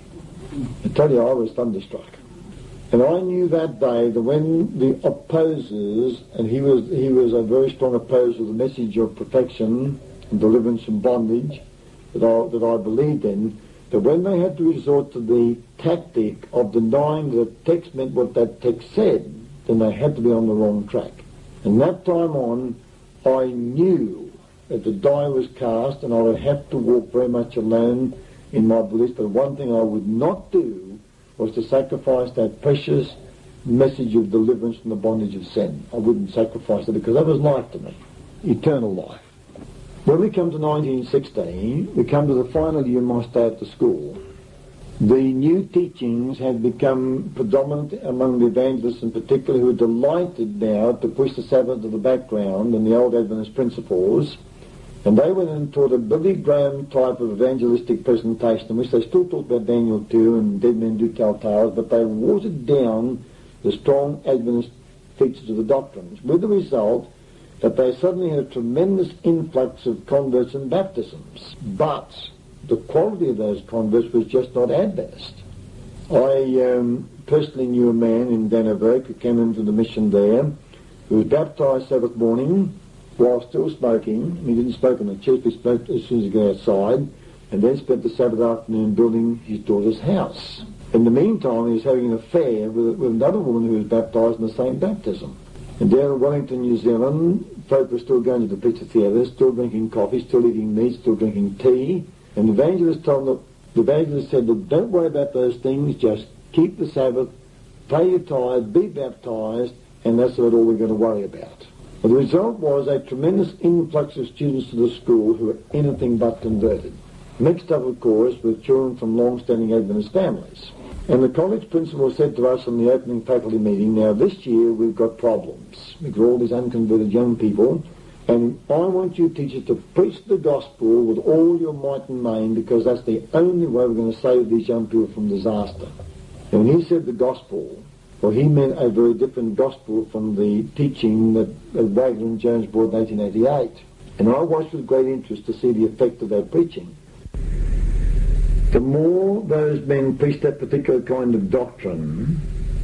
I tell you, I was thunderstruck. And I knew that day that when the opposers, and he was he was a very strong opposer of the message of perfection and deliverance from bondage, that I, that I believed in, that when they had to resort to the tactic of denying that the text meant what that text said, then they had to be on the wrong track. And that time on, I knew that the die was cast and I would have to walk very much alone in my belief that one thing I would not do was to sacrifice that precious message of deliverance from the bondage of sin. I wouldn't sacrifice it because that was life to me, eternal life. When we come to nineteen sixteen, we come to the final year of my stay at the school. The new teachings had become predominant among the evangelists in particular, who were delighted now to push the Sabbath to the background and the old Adventist principles. And they went and taught a Billy Graham type of evangelistic presentation, in which they still talked about Daniel two and dead men do tell tales, but they watered down the strong Adventist features of the doctrines, with the result that they suddenly had a tremendous influx of converts and baptisms. But the quality of those converts was just not Adventist. I um, personally knew a man in Dannevirke who came into the mission there, who was baptized Sabbath morning while still smoking. He didn't smoke in the church, he smoked as soon as he got outside, and then spent the Sabbath afternoon building his daughter's house. In the meantime, he was having an affair with, with another woman who was baptized in the same baptism. And down in Wellington, New Zealand, folk were still going to the picture theatre, still drinking coffee, still eating meat, still drinking tea. And the evangelist told them, the evangelist said, look, don't worry about those things, just keep the Sabbath, pay your tithe, be baptized, and that's about all we're going to worry about. Well, the result was a tremendous influx of students to the school who were anything but converted. Mixed up, of course, with children from long-standing Adventist families. And the college principal said to us in the opening faculty meeting, now this year we've got problems. We've got all these unconverted young people, and I want you teachers to preach the gospel with all your might and main, because that's the only way we're going to save these young people from disaster. And when he said the gospel, well, he meant a very different gospel from the teaching that Wagner and Jones brought in eighteen eighty-eight. And I watched with great interest to see the effect of that preaching. The more those men preached that particular kind of doctrine,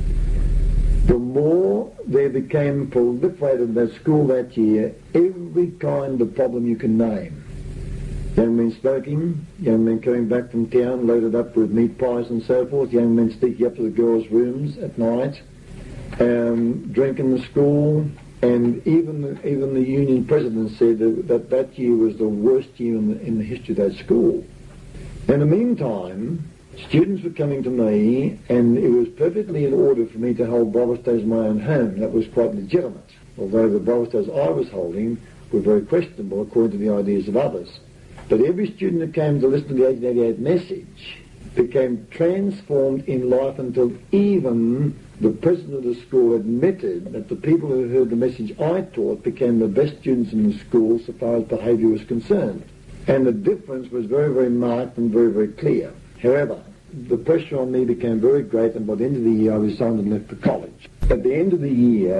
the more there became proliferated in that school that year every kind of problem you can name. Young men smoking, young men coming back from town loaded up with meat pies and so forth, young men sneaking up to the girls' rooms at night, um, drinking in the school, and even the, even the union president said that, that that year was the worst year in the, in the history of that school. In the meantime, students were coming to me, and it was perfectly in order for me to hold Bible studies in my own home. That was quite legitimate, although the Bible studies I was holding were very questionable according to the ideas of others. But every student who came to listen to the eighteen eighty-eight message became transformed in life until even the president of the school admitted that the people who heard the message I taught became the best students in the school so far as behaviour was concerned. And the difference was very, very marked and very, very clear. However, the pressure on me became very great, and by the end of the year I resigned and left the college. At the end of the year,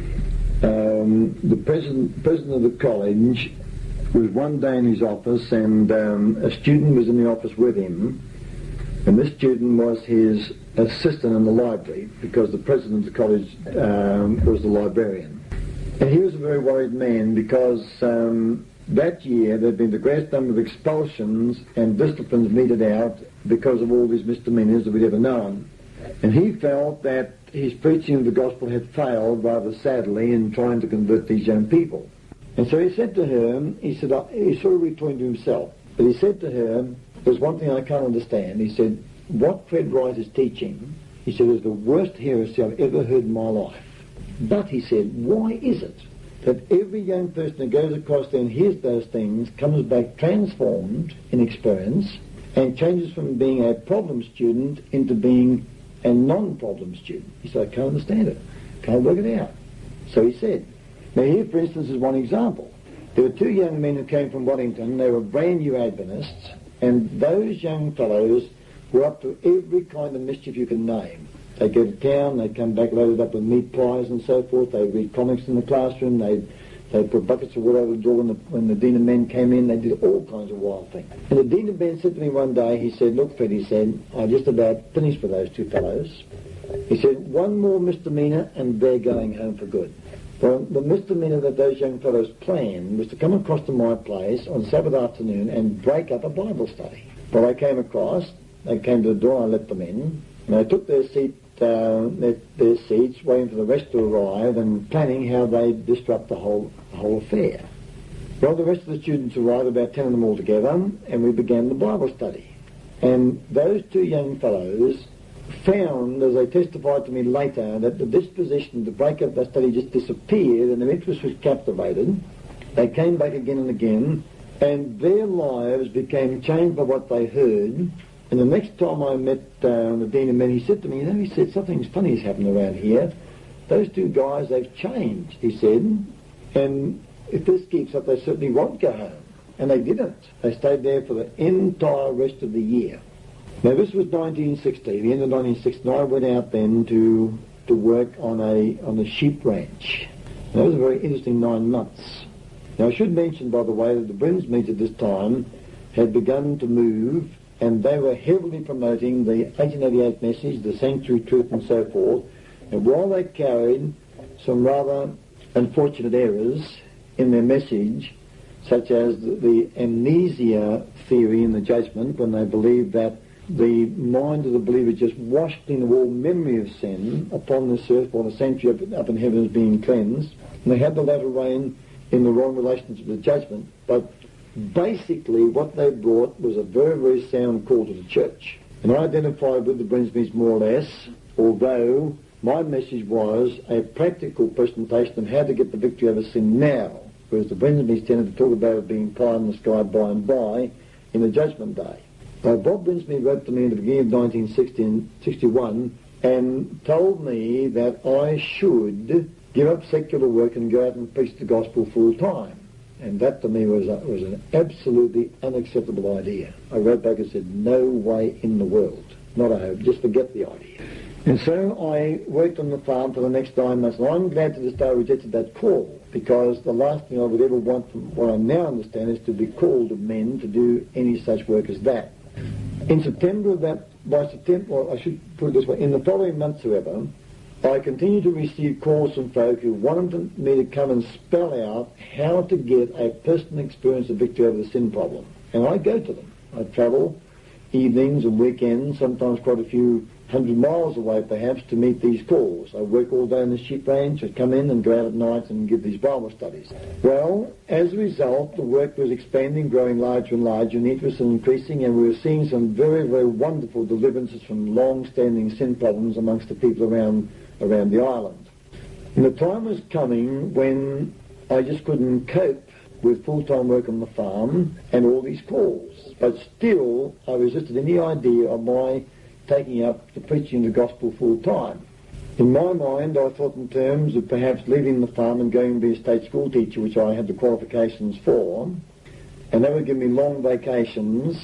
um, the president, president of the college was one day in his office, and um, a student was in the office with him, and this student was his assistant in the library, because the president of the college um, was the librarian. And he was a very worried man, because um, that year there had been the greatest number of expulsions and disciplines meted out because of all these misdemeanors that we'd ever known. And he felt that his preaching of the gospel had failed rather sadly in trying to convert these young people. And so he said to her, he said, he sort of retorted to himself, but he said to her, there's one thing I can't understand. He said, what Fred Wright is teaching, he said, is the worst heresy I've ever heard in my life. But, he said, why is it that every young person that goes across there and hears those things comes back transformed in experience and changes from being a problem student into being a non-problem student? He said, I can't understand it. Can't work it out. So he said, now here, for instance, is one example. There were two young men who came from Waddington. They were brand new Adventists, and those young fellows were up to every kind of mischief you can name. They'd go to town, they'd come back loaded up with meat pies and so forth. They'd read comics in the classroom. They'd, they'd put buckets of water over the door when the, when the Dean of Men came in. They did all kinds of wild things. And the Dean of Men said to me one day, he said, look, Fred, he said, I just about finished with those two fellows. He said, one more misdemeanor and they're going home for good. Well, the misdemeanor that those young fellows planned was to come across to my place on Sabbath afternoon and break up a Bible study. Well, I came across, they came to the door, I let them in, and they took their seat, uh, their, their seats, waiting for the rest to arrive and planning how they'd disrupt the whole, the whole affair. Well, the rest of the students arrived, about ten of them all together, and we began the Bible study. And those two young fellows found, as they testified to me later, that the disposition to break up that study just disappeared and their interest was captivated. They came back again and again, and their lives became changed by what they heard. And the next time I met uh, the Dean of Men, he said to me, you know, he said, something funny has happened around here. Those two guys, they've changed, he said, and if this keeps up, they certainly won't go home. And they didn't. They stayed there for the entire rest of the year. Now, this was nineteen sixty, the end of nineteen sixty, and I went out then to to work on a on a sheep ranch. And that was a very interesting nine months. Now, I should mention, by the way, that the Brinsmeads at this time had begun to move, and they were heavily promoting the eighteen eighty-eight message, the sanctuary truth, and so forth. And while they carried some rather unfortunate errors in their message, such as the, the amnesia theory in the judgment, when they believed that the mind of the believer just washed clean of all memory of sin upon this earth while the sanctuary up, up in heaven is being cleansed. And they had the latter rain in the wrong relations to the judgment. But basically what they brought was a very, very sound call to the church. And I identified with the Brinsmeads more or less, although my message was a practical presentation of how to get the victory over sin now, whereas the Brinsmeads tended to talk about it being pie in the sky by and by in the judgment day. Now, Bob Brinsmead wrote to me in the beginning of nineteen sixty-one and told me that I should give up secular work and go out and preach the gospel full time. And that to me was a, was an absolutely unacceptable idea. I wrote back and said, no way in the world. Not a hope. Just forget the idea. And so I worked on the farm for the next nine months. And I'm glad to this day I rejected that call, because the last thing I would ever want, from what I now understand, is to be called of men to do any such work as that. In September of that, by September, well, I should put it this way, in the following months, however, I continued to receive calls from folk who wanted me to come and spell out how to get a personal experience of victory over the sin problem. And I go to them. I travel evenings and weekends, sometimes quite a few hundred miles away perhaps, to meet these calls. I work all day in the sheep range. I come in and go out at night and give these Bible studies. Well, as a result, the work was expanding, growing larger and larger, and the interest was increasing, and we were seeing some very, very wonderful deliverances from long-standing sin problems amongst the people around around the island. And the time was coming when I just couldn't cope with full-time work on the farm and all these calls. But still, I resisted any idea of my taking up the preaching of the gospel full-time. In my mind, I thought in terms of perhaps leaving the farm and going to be a state school teacher, which I had the qualifications for, and that would give me long vacations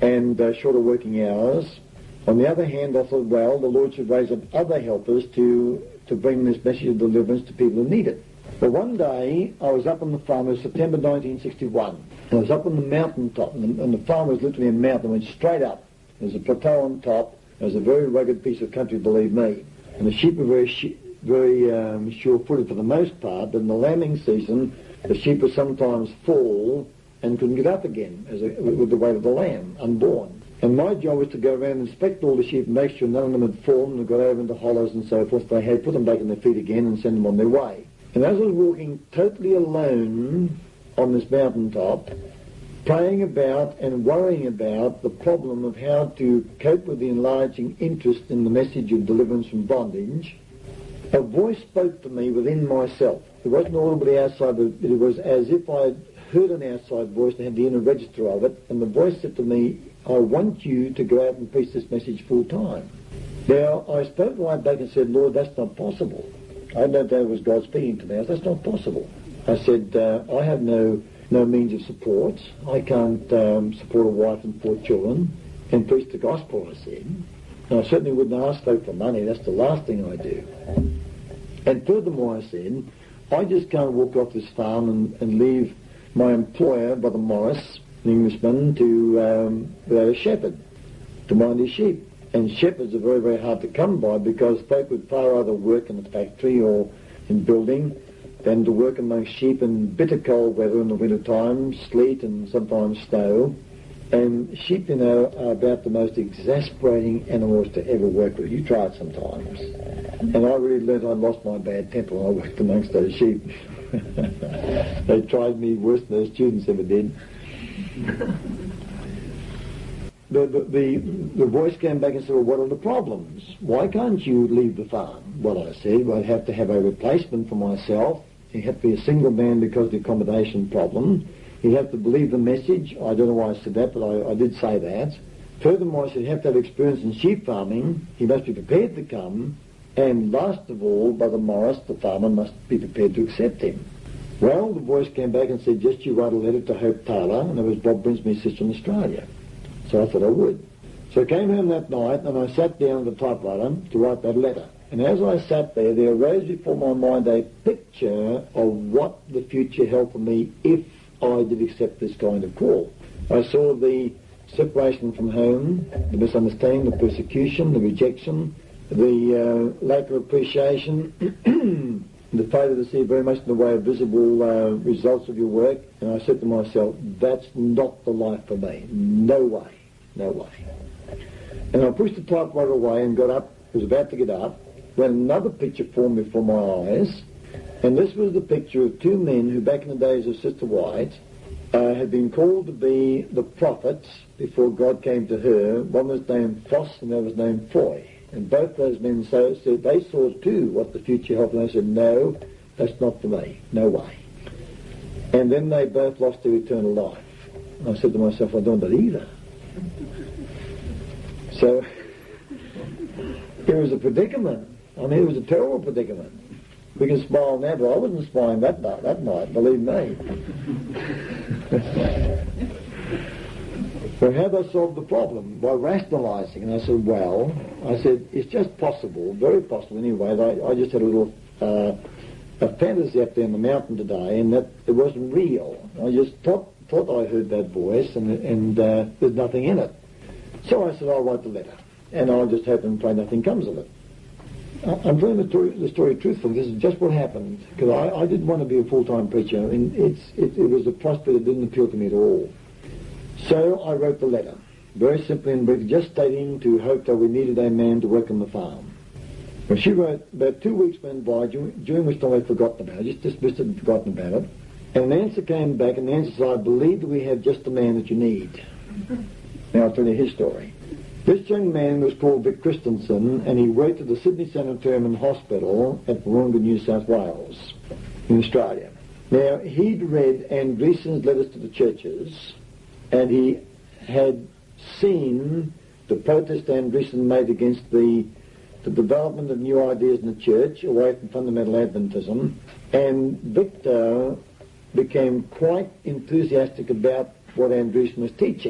and uh, shorter working hours. On the other hand, I thought, well, the Lord should raise up other helpers to, to bring this message of deliverance to people who need it. But one day, I was up on the farm, it was September nineteen sixty-one. I was up on the mountain top, and the, and the farm was literally a mountain, went straight up. There was a plateau on top. It was a very rugged piece of country, believe me. And the sheep were very, sh- very um, sure-footed for the most part, but in the lambing season, the sheep would sometimes fall and couldn't get up again as a, with the weight of the lamb, unborn. And my job was to go around and inspect all the sheep and make sure none of them had fallen and got over into hollows and so forth. They had put them back on their feet again and send them on their way. And as I was walking totally alone on this mountaintop, praying about and worrying about the problem of how to cope with the enlarging interest in the message of deliverance from bondage, a voice spoke to me within myself. It wasn't audibly outside, but it was as if I had heard an outside voice and had the inner register of it, and the voice said to me, I want you to go out and preach this message full time. Now, I spoke right back and said, Lord, that's not possible. I don't know if that was God speaking to me. I said, that's not possible. I said, uh, I have no no means of support. I can't um, support a wife and four children and preach the gospel, I said. And I certainly wouldn't ask folk for money. That's the last thing I do. And furthermore, I said, I just can't walk off this farm and, and leave my employer, Brother Morris, an Englishman, to um, without a shepherd to mind his sheep. And shepherds are very, very hard to come by because folk would far rather work in a factory or in building than to work among sheep in bitter cold weather in the winter time, sleet and sometimes snow. And sheep, you know, are about the most exasperating animals to ever work with. You try it sometimes. And I really learned I lost my bad temper when I worked amongst those sheep. They tried me worse than those students ever did. The, the, the, the voice came back and said, well, what are the problems? Why can't you leave the farm? Well, I said, well, I'd have to have a replacement for myself. You have to be a single man because of the accommodation problem. You have to believe the message. I don't know why I said that, but I, I did say that. Furthermore, I said, you have to have experience in sheep farming. He must be prepared to come. And last of all, Brother Morris, the farmer, must be prepared to accept him. Well, the voice came back and said, just you write a letter to Hope Taylor, and it was Bob Brinsmead's sister in Australia. So I thought I would. So I came home that night and I sat down at the typewriter to write that letter. And as I sat there, there arose before my mind a picture of what the future held for me if I did accept this kind of call. I saw the separation from home, the misunderstanding, the persecution, the rejection, the uh, lack of appreciation, the failure to see very much in the way of visible uh, results of your work. And I said to myself, that's not the life for me. No way. No way. And I pushed the typewriter away and got up, was about to get up, when another picture formed before my eyes. And this was the picture of two men who, back in the days of Sister White, uh, had been called to be the prophets before God came to her. One was named Foss and the other was named Foy. And both those men so, said they saw too what the future held, and they said, no, that's not for me. No way. And then they both lost their eternal life. And I said to myself, I don't want that either. So it was a predicament. I mean, it was a terrible predicament. We can smile now, but I wasn't smiling that night, that night, believe me. So how did I solve the problem? By rationalising. And I said, well, I said, it's just possible, very possible anyway, that I, I just had a little uh, a fantasy up there in the mountain today, and that it wasn't real. I just thought, thought I heard that voice, and, and uh, there's nothing in it. So I said, I'll write the letter, and I'll just hope and pray nothing comes of it. I'm telling the story, the story truthfully. This is just what happened, because I, I didn't want to be a full-time preacher. I mean, it's, it, it was a prospect that didn't appeal to me at all. So I wrote the letter, very simply and briefly, just stating to Hope that we needed a man to work on the farm. Well, she wrote, about two weeks went by, during, during which time I'd forgotten about it, just dismissed it and forgotten about it. And an answer came back, and the answer said, I believe that we have just the man that you need. Now I'll tell you his story. This young man was called Vic Christensen, and he worked at the Sydney Sanitarium and Hospital at Warringah, New South Wales, in Australia. Now, he'd read Andreessen's letters to the churches, and he had seen the protest Andreessen made against the, the development of new ideas in the church, away from fundamental Adventism, and Victor became quite enthusiastic about what Andreessen was teaching.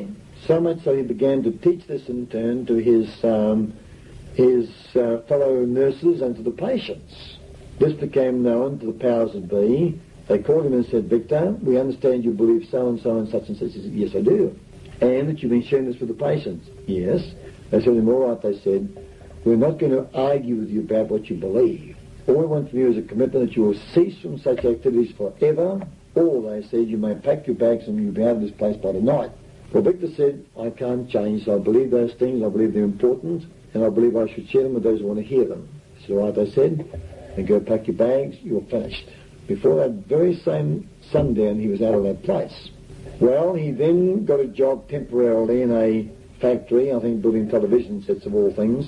So much so he began to teach this in turn to his um, his uh, fellow nurses and to the patients. This became known to the powers that be. They called him and said, Victor, we understand you believe so-and-so and such and such. He said, yes, I do. And that you've been sharing this with the patients. Yes. They said to him, all right, they said, we're not going to argue with you about what you believe. All we want from you is a commitment that you will cease from such activities forever, or, they said, you may pack your bags and you'll be out of this place by the night. Well, Victor said, I can't change. I believe those things. I believe they're important, and I believe I should share them with those who want to hear them. He said, all right, they said, then go pack your bags. You're finished. Before that very same sundown, he was out of that place. Well, he then got a job temporarily in a factory, I think building television sets of all things.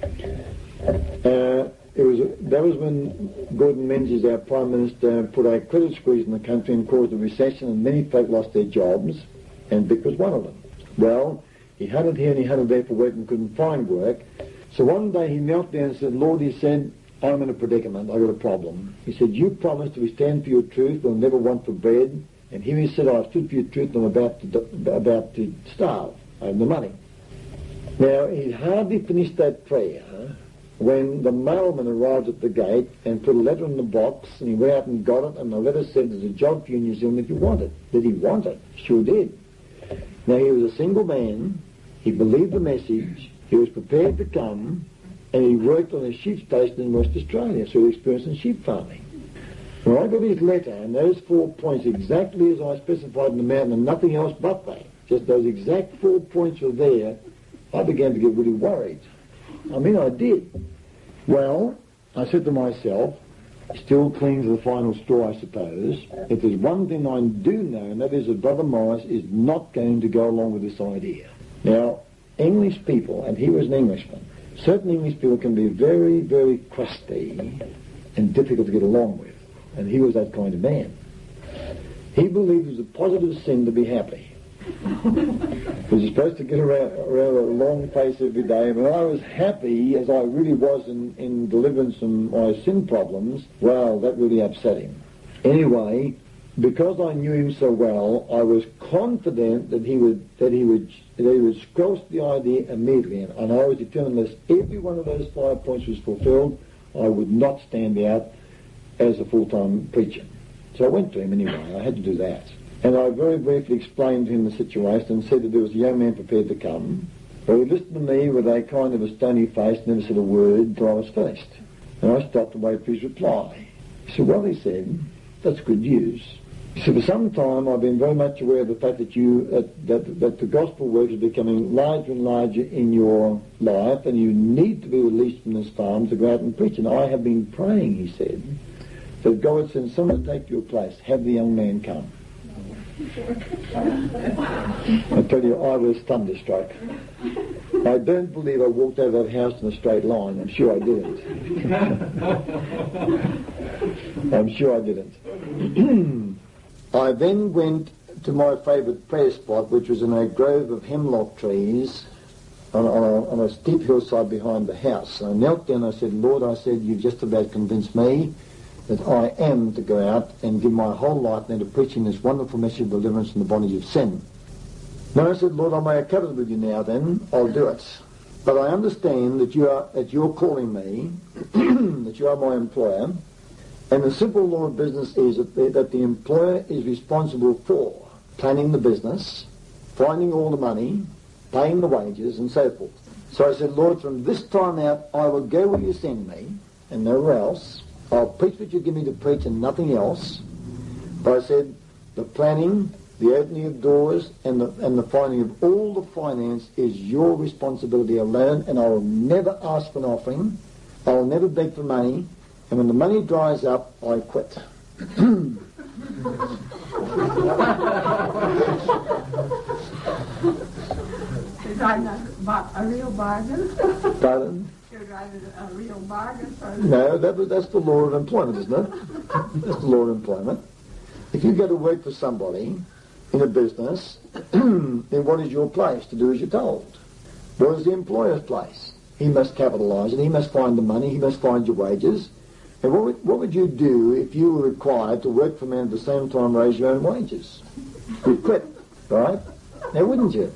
Uh, it was that was when Gordon Menzies, our Prime Minister, put a credit squeeze in the country and caused a recession, and many folk lost their jobs, and Vic was one of them. Well, he hunted here and he hunted there for work and couldn't find work. So one day he knelt down and said, Lord, he said, I'm in a predicament, I've got a problem. He said, you promised if we stand for your truth, we'll never want for bread. And here he said, I've stood for your truth and I'm about to, about to starve. I have no money. Now, he'd hardly finished that prayer when the mailman arrived at the gate and put a letter in the box, and he went out and got it, and the letter said, there's a job for you in New Zealand if you want it. Did he want it? Sure did. Now, he was a single man. He believed the message. He was prepared to come. And he worked on a sheep station in West Australia, so he experienced in sheep farming. When I got his letter, and those four points exactly as I specified in the mountain, and nothing else but that, just those exact four points were there, I began to get really worried. I mean, I did. Well, I said to myself, still clinging to the final straw, I suppose, if there's one thing I do know, and that is that Brother Morris is not going to go along with this idea. Now, English people, and he was an Englishman, certain English people can be very, very crusty and difficult to get along with. And he was that kind of man. He believed it was a positive sin to be happy. He was supposed to get around, around a long face every day. And when I was happy, as I really was in, in deliverance from my sin problems, well, that really upset him. Anyway, because I knew him so well, I was confident that he would that he would that he would squelch the idea immediately, and I was determined that every one of those five points was fulfilled, I would not stand out as a full-time preacher. So I went to him anyway. I had to do that, and I very briefly explained to him the situation and said that there was a young man prepared to come. But he listened to me with a kind of a stony face, never said a word until I was finished, and I stopped to wait for his reply. He said, "Well," he said, "that's good news." So for some time I've been very much aware of the fact that you that, that, that the gospel work is becoming larger and larger in your life, and you need to be released from this farm to go out and preach. And I have been praying, he said, that God would send someone to take your place. Have the young man come. I tell you, I was thunderstruck. I don't believe I walked out of that house in a straight line. I'm sure I didn't. I'm sure I didn't. I then went to my favourite prayer spot, which was in a grove of hemlock trees on, on, a, on a steep hillside behind the house. I knelt down and I said, "Lord," I said, "you've just about convinced me that I am to go out and give my whole life now to preaching this wonderful message of deliverance from the bondage of sin." Now I said, "Lord, I may have covenant with you now then, I'll do it. But I understand that you are that you're calling me, that you are my employer, and the simple law of business is that the, that the employer is responsible for planning the business, finding all the money, paying the wages, and so forth. So I said, "Lord, from this time out, I will go where you send me, and nowhere else. I'll preach what you give me to preach and nothing else." But I said, the planning, the opening of doors, and the, and the finding of all the finance is your responsibility alone, and I will never ask for an offering. I will never beg for money. And when the money dries up, I quit. Is that not a real bargain? Pardon? You're driving a real bargain? For No, that, that's the law of employment, isn't it? That's the law of employment. If you go to work for somebody in a business, then what is your place? To do as you're told. What is the employer's place? He must capitalise it. He must find the money. He must find your wages. And what would, what would you do if you were required to work for a man at the same time raise your own wages? You'd quit, right? Now, wouldn't you?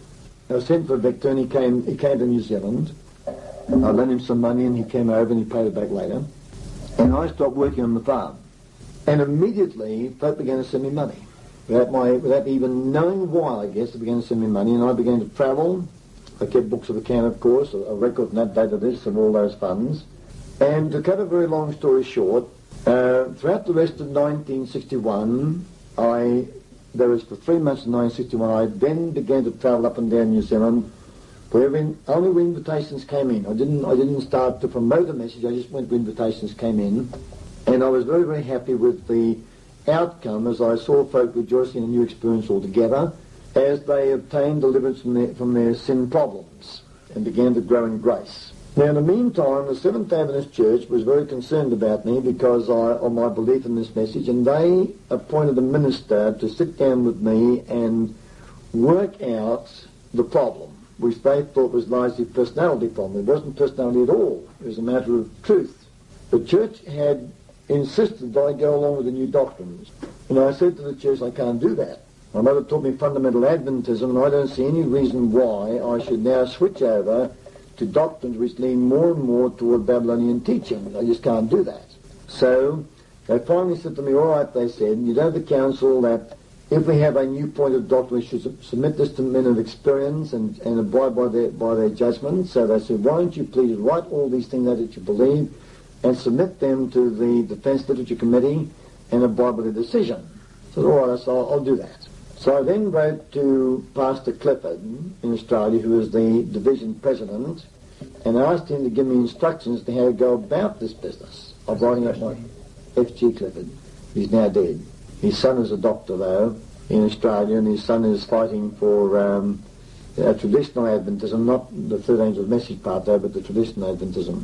I was sent for Victor and he came, he came to New Zealand. I lent him some money and he came over and he paid it back later. And I stopped working on the farm. And immediately, folk began to send me money. Without my, without even knowing why, I guess, they began to send me money, and I began to travel. I kept books of account, of course, a, a record from that date of this of all those funds. And to cut a very long story short, uh, throughout the rest of nineteen sixty-one, I, there was for three months in nineteen sixty-one, I then began to travel up and down New Zealand, wherever in, only when invitations came in. I didn't, I didn't start to promote a message, I just went when invitations came in. And I was very, very happy with the outcome as I saw folk rejoicing in a new experience altogether as they obtained deliverance from their, from their sin problems and began to grow in grace. Now, in the meantime, the Seventh-day Adventist Church was very concerned about me because I, of my belief in this message, and they appointed a minister to sit down with me and work out the problem, which they thought was largely a personality problem. It wasn't personality at all. It was a matter of truth. The church had insisted that I go along with the new doctrines. And I said to the church, I can't do that. My mother taught me fundamental Adventism, and I don't see any reason why I should now switch over to doctrines which lean more and more toward Babylonian teaching. I just can't do that. So they finally said to me, all right, they said, you know the council that if we have a new point of doctrine, we should submit this to men of experience and, and abide by their, by their judgment. So they said, why don't you please write all these things out that you believe and submit them to the Defence Literature Committee and abide by the decision. So all right, so I'll, I'll do that. So I then wrote to Pastor Clifford in Australia, who was the division president, and asked him to give me instructions to how to go about this business of writing up my F G Clifford. He's now dead. His son is a doctor, though, in Australia, and his son is fighting for um, a traditional Adventism, not the Third Angel's Message part, though, but the traditional Adventism.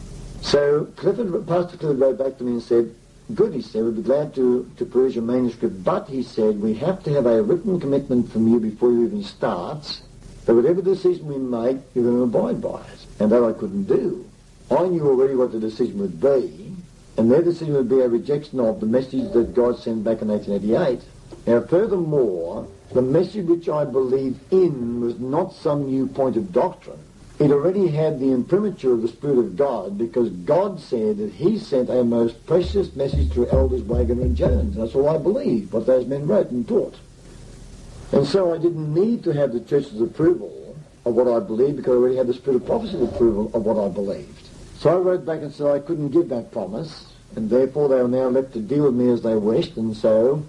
So Clifford, Pastor Clifford wrote back to me and said, good, he said, we'd be glad to, to peruse your manuscript, but he said, we have to have a written commitment from you before you even start that whatever decision we make, you're going to abide by it. And that I couldn't do. I knew already what the decision would be, and their decision would be a rejection of the message that God sent back in eighteen eighty-eight. Now, furthermore, the message which I believed in was not some new point of doctrine. It already had the imprimatur of the Spirit of God, because God said that he sent a most precious message through Elders Waggoner and Jones. That's all I believed, what those men wrote and taught. And so I didn't need to have the church's approval of what I believed, because I already had the Spirit of prophecy's approval of what I believed. So I wrote back and said I couldn't give that promise, and therefore they were now left to deal with me as they wished. And so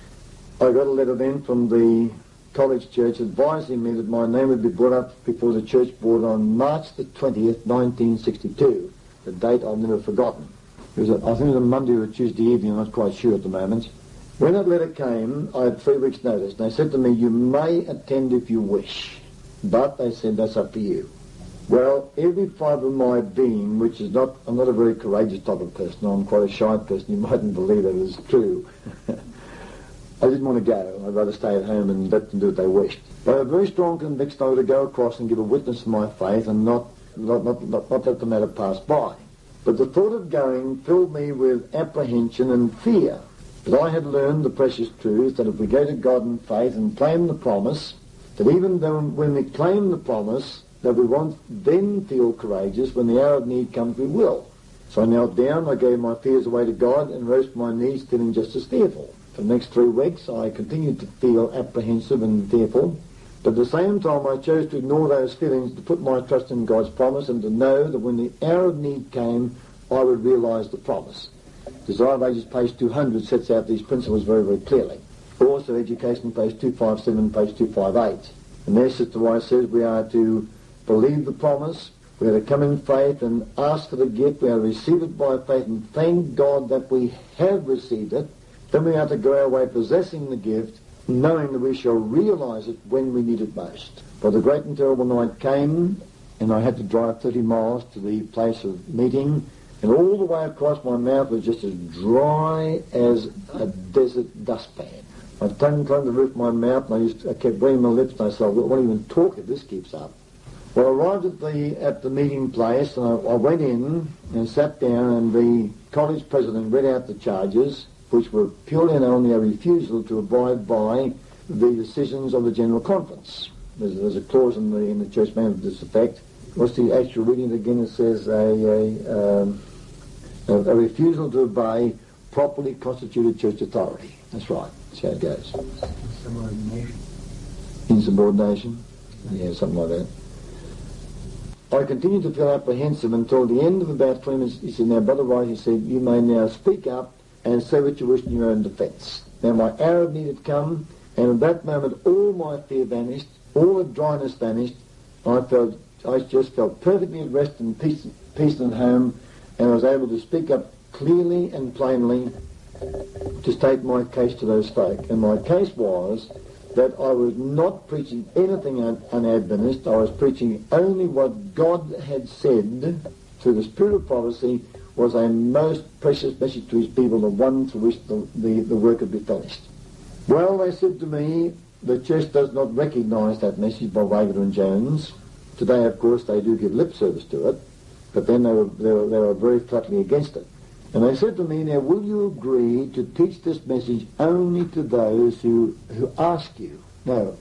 I got a letter then from the College Church advising me that my name would be brought up before the church board on March the twentieth, nineteen sixty-two, the date I've never forgotten. It was a, I think it was a Monday or a Tuesday evening, I'm not quite sure at the moment. When that letter came, I had three weeks' notice. They said to me, you may attend if you wish, but they said that's up to you. Well, every fibre of my being, which is not, I'm not a very courageous type of person, I'm quite a shy person, you mightn't believe that it's true. I didn't want to go. I'd rather stay at home and let them do what they wished. But I had a very strong conviction I was to go across and give a witness of my faith and not, not, not, not, not let the matter pass by. But the thought of going filled me with apprehension and fear. But I had learned the precious truth that if we go to God in faith and claim the promise, that even though when we claim the promise, that we won't then feel courageous, when the hour of need comes, we will. So I knelt down, I gave my fears away to God, and rose to my knees feeling just as fearful. For the next three weeks, I continued to feel apprehensive and fearful, but at the same time I chose to ignore those feelings, to put my trust in God's promise, and to know that when the hour of need came, I would realise the promise. Desire of Ages, page two hundred, sets out these principles very, very clearly. Also, Education, page two fifty-seven, page two fifty-eight. And there, Sister Wise says, we are to believe the promise, we are to come in faith and ask for the gift, we are to receive it by faith and thank God that we have received it. Then we are to go our way possessing the gift, knowing that we shall realise it when we need it most. For the great and terrible night came, and I had to drive thirty miles to the place of meeting, and all the way across my mouth was just as dry as a desert dustpan. My tongue clung to the roof of my mouth, and I, used to, I kept wetting my lips, and I said, I won't even talk if this keeps up. Well, I arrived at the at the meeting place, and I, I went in and sat down, and the college president read out the charges, which were purely and only a refusal to abide by the decisions of the General Conference. There's, there's a clause in the in the church manual to this effect. What's the actual reading again? It says a, a, um, a, a refusal to obey properly constituted church authority. That's right. That's how it goes. Subordination. Insubordination. Yeah, something like that. I continued to feel apprehensive until the end of about twenty minutes. He said, now, Brother Wright, he said, you may now speak up and say what you wish in your own defence. Now, my hour of need had come, and at that moment all my fear vanished, all the dryness vanished. I felt, I just felt perfectly at rest and peace, peace and home, and I was able to speak up clearly and plainly to state my case to those folk. And my case was that I was not preaching anything un- un-Adventist. I was preaching only what God had said through the spirit of prophecy was a most precious message to his people, the one through which the, the, the work would be finished. Well, they said to me, the church does not recognise that message by Wager and Jones. Today, of course, they do give lip service to it, but then they were, they were, they were very flatly against it. And they said to me, now, will you agree to teach this message only to those who, who ask you? No.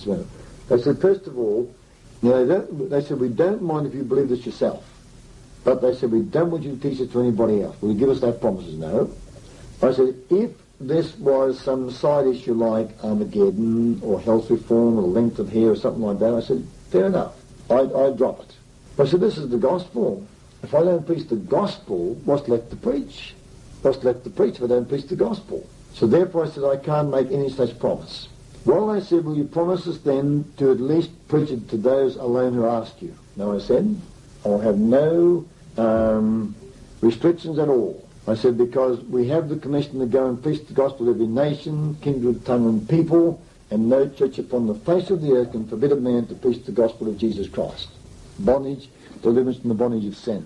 They said, first of all, you know, they, don't, they said, we don't mind if you believe this yourself. But they said, we don't want you to teach it to anybody else. Will you give us that promise? No. I said, if this was some side issue like Armageddon or health reform or length of hair or something like that, I said, fair enough. I'd, I'd drop it. I said, this is the gospel. If I don't preach the gospel, what's left to preach? What's left to preach if I don't preach the gospel? So therefore I said, I can't make any such promise. Well, they said, will you promise us then to at least preach it to those alone who ask you? No, I said, I'll have no um, restrictions at all. I said, because we have the commission to go and preach the gospel to every nation, kindred, tongue and people, and no church upon the face of the earth can forbid a man to preach the gospel of Jesus Christ. Bondage, deliverance from the bondage of sin.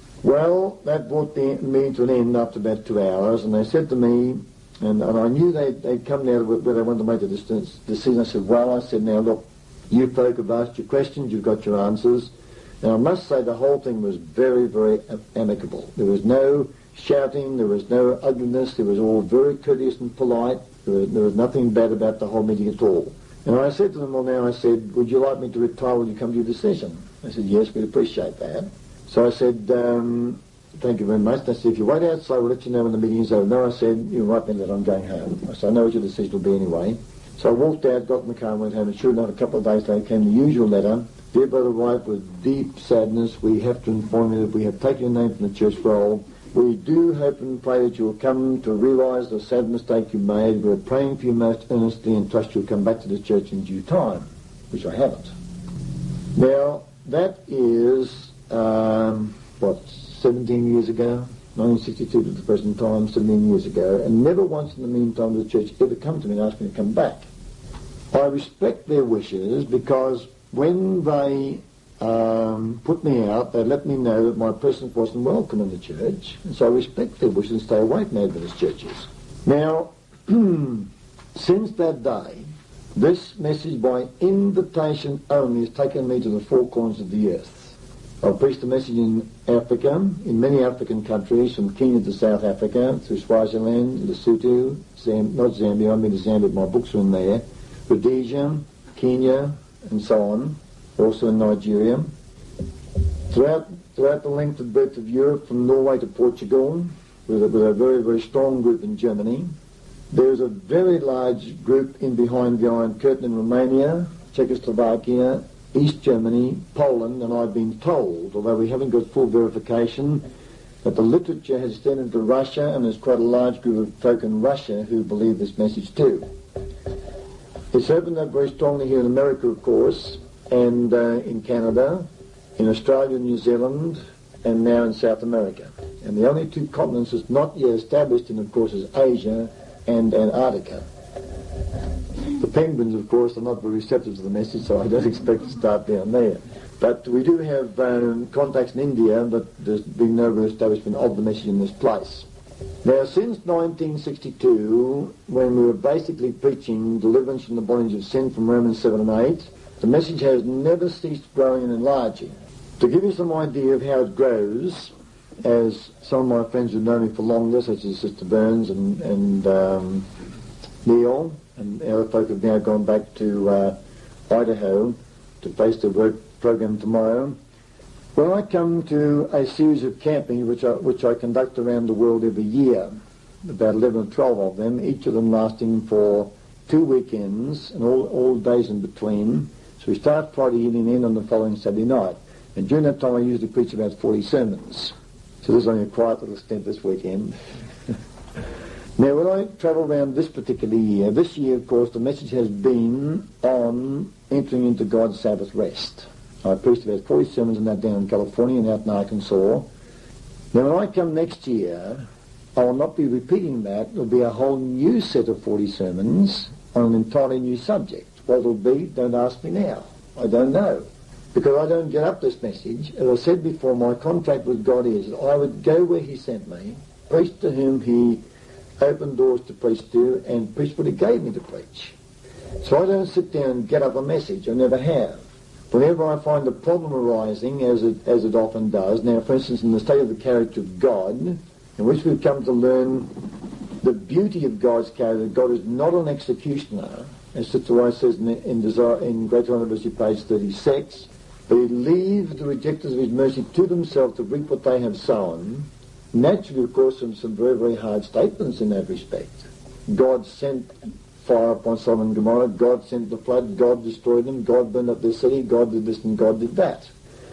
Well, that brought the, me to an end after about two hours, and they said to me, and, and I knew they'd, they'd come there where they wanted to make the decision. I said, well, I said, now look, you folk have asked your questions, you've got your answers, and I must say the whole thing was very, very amicable. There was no shouting, there was no ugliness, it was all very courteous and polite. There was, there was nothing bad about the whole meeting at all. And I said to them, well now, I said, would you like me to retire when you come to your decision? They said, yes, we'd appreciate that. So I said, um, thank you very much. They said, if you wait outside, we'll let you know when the meeting is over. No, I said, you're right then that I'm going home. I said, I know what your decision will be anyway. So I walked out, got in the car and went home, and sure enough, a couple of days later came the usual letter. Dear Brother White, with deep sadness, we have to inform you that we have taken your name from the church roll. We do hope and pray that you will come to realise the sad mistake you made. We're praying for you most earnestly and trust you'll come back to the church in due time, which I haven't. Now, that is, um, what, seventeen years ago? nineteen sixty-two to the present time, seventeen years ago, and never once in the meantime did the church ever come to me and ask me to come back. I respect their wishes because when they um, put me out, they let me know that my presence wasn't welcome in the church, and so I respect their wishes and stay away from Adventist churches. Now, since that day, this message by invitation only has taken me to the four corners of the earth. I've preached the message in Africa, in many African countries, from Kenya to South Africa, through Swaziland, Lesotho, Zam- not Zambia, I mean to Zambia, my books are in there, Rhodesia, Kenya, and so on, also in Nigeria. Throughout, throughout the length and breadth of Europe, from Norway to Portugal, with a, with a very, very strong group in Germany. There's a very large group in behind the Iron Curtain in Romania, Czechoslovakia, East Germany, Poland, and I've been told, although we haven't got full verification, that the literature has extended to Russia, and there's quite a large group of folk in Russia who believe this message too. It's opened up very strongly here in America, of course, and uh, in Canada, in Australia, New Zealand, and now in South America. And the only two continents it's not yet established in, of course, is Asia and Antarctica. The penguins, of course, are not very receptive to the message, so I don't expect to start down there. But we do have um, contacts in India, but there's been no real establishment of the message in this place. Now, since nineteen sixty-two, when we were basically preaching deliverance from the bondage of sin from Romans seven and eight, the message has never ceased growing and enlarging. To give you some idea of how it grows, as some of my friends who know me for longer, such as Sister Burns and, and um, Neil, and our folk have now gone back to uh, Idaho, to face the work program tomorrow. When I come to a series of camping which I, which I conduct around the world every year, about eleven or twelve of them, each of them lasting for two weekends and all, all days in between. So we start Friday evening and end on the following Saturday night. And during that time I usually preach about forty sermons. So this is only a quiet little stint this weekend. Now when I travel around this particular year, this year of course the message has been on entering into God's Sabbath rest. I preached about forty sermons on that down in California and out in Arkansas. Now when I come next year, I will not be repeating that. It will be a whole new set of forty sermons on an entirely new subject. What it will be, don't ask me now. I don't know. Because I don't get up this message. As I said before, my contract with God is that I would go where he sent me, preach to whom he opened doors to preach to, and preach what he gave me to preach. So I don't sit down and get up a message. I never have. Whenever I find a problem arising, as it, as it often does, now for instance in the state of the character of God, in which we've come to learn the beauty of God's character, God is not an executioner, as Sister White says in, in, Desire, in Great University page thirty-six, but he leaves the rejectors of his mercy to themselves to reap what they have sown. Naturally, of course, some, some very, very hard statements in that respect. God sent fire upon Sodom and Gomorrah, God sent the flood, God destroyed them, God burned up their city, God did this and God did that.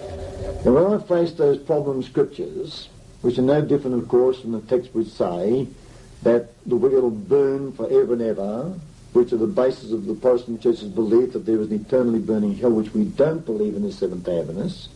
And when I face those problem scriptures, which are no different, of course, from the text which say that the wicked will burn forever and ever, which are the basis of the Protestant Church's belief that there is an eternally burning hell, which we don't believe in as Seventh-day Adventists.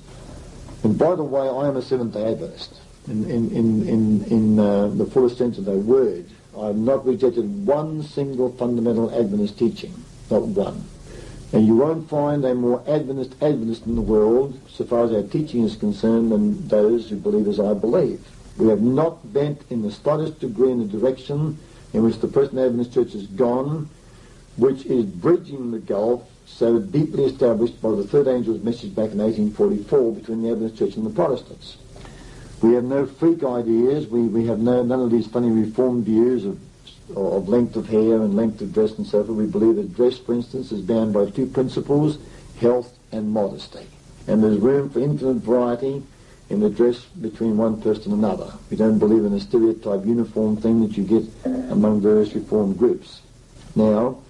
And by the way, I am a Seventh-day Adventist in, in, in, in, in uh, the fullest sense of the word. I have not rejected one single fundamental Adventist teaching, not one. And you won't find a more Adventist Adventist in the world, so far as our teaching is concerned, than those who believe as I believe. We have not bent in the slightest degree in the direction in which the present Adventist Church has gone, which is bridging the gulf so deeply established by the third angel's message back in eighteen forty-four between the Adventist Church and the Protestants. We have no freak ideas. We, we have no none of these funny reformed views of, of length of hair and length of dress and so forth. We believe that dress, for instance, is bound by two principles, health and modesty. And there's room for infinite variety in the dress between one person and another. We don't believe in a stereotype uniform thing that you get among various reformed groups. Now,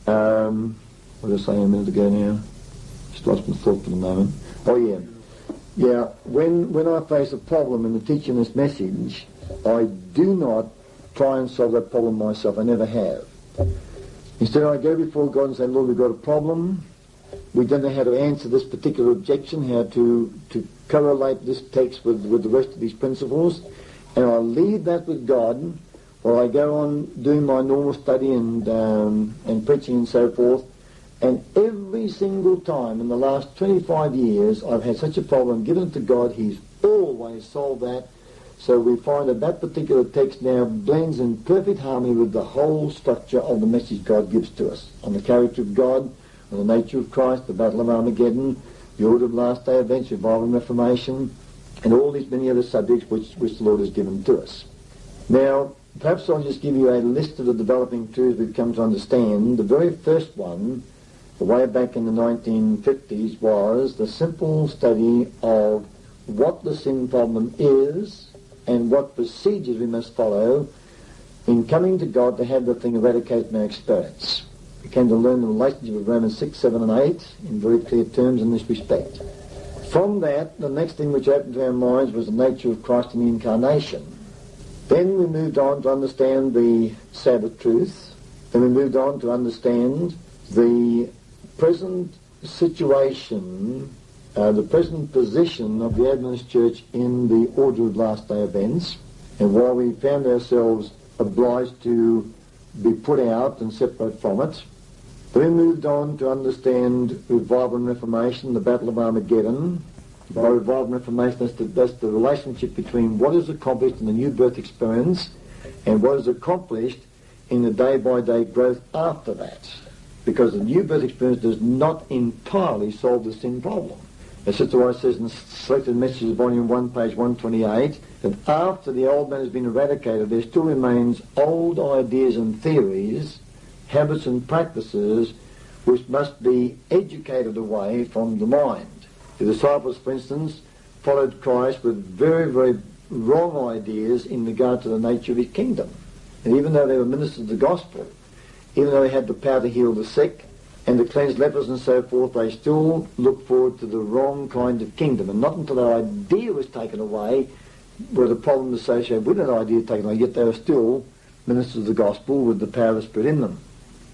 um, what was I saying a minute ago now? Just lost my thought for the moment. Oh yeah. Yeah, when when I face a problem in the teaching this message, I do not try and solve that problem myself. I never have. Instead, I go before God and say, Lord, we've got a problem. We don't know how to answer this particular objection, how to, to correlate this text with, with the rest of these principles. And I leave that with God, while I go on doing my normal study and um, and preaching and so forth. And every single time in the last twenty-five years I've had such a problem, given it to God, he's always solved that. So we find that that particular text now blends in perfect harmony with the whole structure of the message God gives to us, on the character of God, on the nature of Christ, the Battle of Armageddon, the order of last day events, revival and reformation, and all these many other subjects which, which the Lord has given to us. Now, perhaps I'll just give you a list of the developing truths we've come to understand. The very first one, way back in the nineteen fifties, was the simple study of what the sin problem is and what procedures we must follow in coming to God to have the thing eradicated from our experience. We came to learn the relationship of Romans six, seven and eight in very clear terms in this respect. From that, the next thing which opened to our minds was the nature of Christ in the Incarnation. Then we moved on to understand the Sabbath truth. Then we moved on to understand the present situation, uh, the present position of the Adventist Church in the order of last day events, and why we found ourselves obliged to be put out and separate from it. Then we moved on to understand revival and reformation, the Battle of Armageddon. By revival and reformation, that's the, that's the relationship between what is accomplished in the new birth experience and what is accomplished in the day-by-day growth after that. Because the new birth experience does not entirely solve the sin problem. As Sister White says in Selected Messages, Volume one, page one twenty-eight, that after the old man has been eradicated, there still remains old ideas and theories, habits and practices, which must be educated away from the mind. The disciples, for instance, followed Christ with very, very wrong ideas in regard to the nature of his kingdom. And even though they were ministers of the gospel, even though they had the power to heal the sick and to cleanse lepers and so forth, they still looked forward to the wrong kind of kingdom. And not until their idea was taken away were the problems associated with that idea taken away, yet they were still ministers of the gospel with the power of the Spirit in them.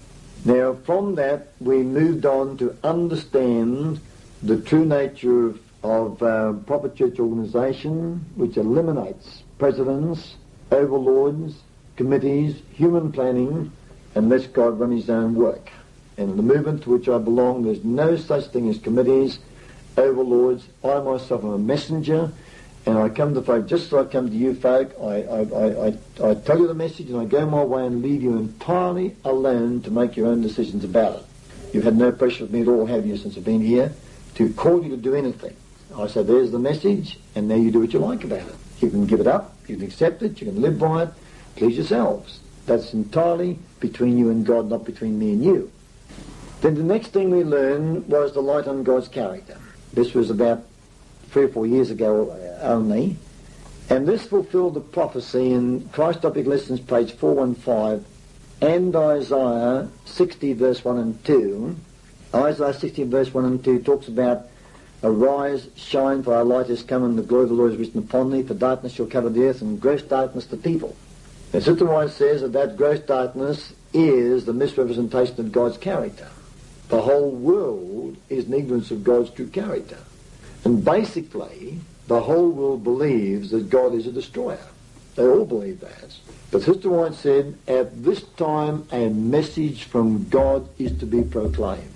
Now, from that, we moved on to understand the true nature of, of uh, proper church organisation, which eliminates presidents, overlords, committees, human planning, and lets God run his own work. And in the movement to which I belong, there's no such thing as committees, overlords. I myself am a messenger, and I come to folk just as I come to you folk. I, I, I, I, I tell you the message, and I go my way and leave you entirely alone to make your own decisions about it. You've had no pressure with me at all, have you, since I've been here, to call you to do anything. I say, there's the message, and now you do what you like about it. You can give it up, you can accept it, you can live by it, please yourselves. That's entirely between you and God, not between me and you. Then the next thing we learned was the light on God's character. This was about three or four years ago only, and this fulfilled the prophecy in Christ Topic Lessons, page four fifteen, and Isaiah sixty, verse one and two. Isaiah sixty, verse one and two talks about, arise, shine, for our light is come, and the glory of the Lord is risen upon thee, for darkness shall cover the earth, and gross darkness the people. And Sister White says that that gross darkness is the misrepresentation of God's character. The whole world is in ignorance of God's true character. And basically, the whole world believes that God is a destroyer. They all believe that. But Sister White said, at this time a message from God is to be proclaimed.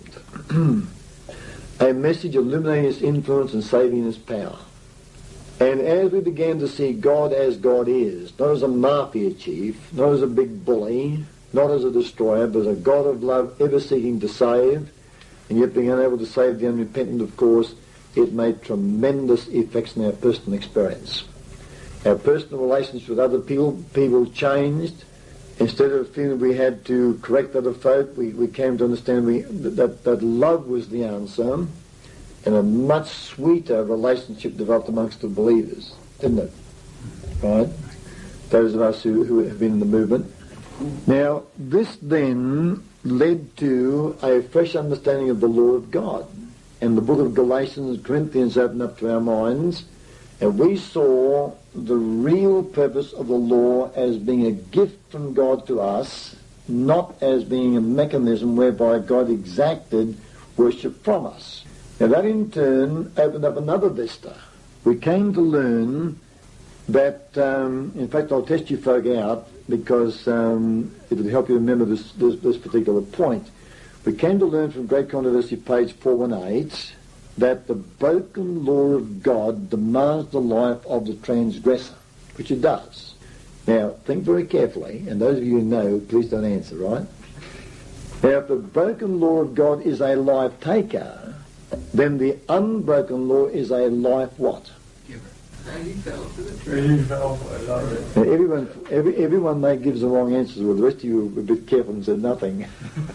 A message illuminating his influence and saving his power. And as we began to see God as God is, not as a mafia chief, not as a big bully, not as a destroyer, but as a God of love ever seeking to save, and yet being unable to save the unrepentant, of course, it made tremendous effects in our personal experience. Our personal relations with other people, people changed. Instead of feeling we had to correct other folk, we, we came to understand we, that, that love was the answer, and a much sweeter relationship developed amongst the believers, didn't it? Right? Those of us who, who have been in the movement. Now, this then led to a fresh understanding of the law of God. And the book of Galatians and Corinthians opened up to our minds, and we saw the real purpose of the law as being a gift from God to us, not as being a mechanism whereby God exacted worship from us. Now that in turn opened up another vista. We came to learn that, um, in fact I'll test you folk out because um, it will help you remember this, this, this particular point. We came to learn from Great Controversy, page four eighteen, that the broken law of God demands the life of the transgressor, which it does. Now, think very carefully, and those of you who know, please don't answer, right? Now, if the broken law of God is a life taker, then the unbroken law is a life what? Giver. And he fell for the tree. He fell for it, love it. Now, everyone, every, everyone may give the wrong answers, well, the rest of you were a bit careful and said nothing.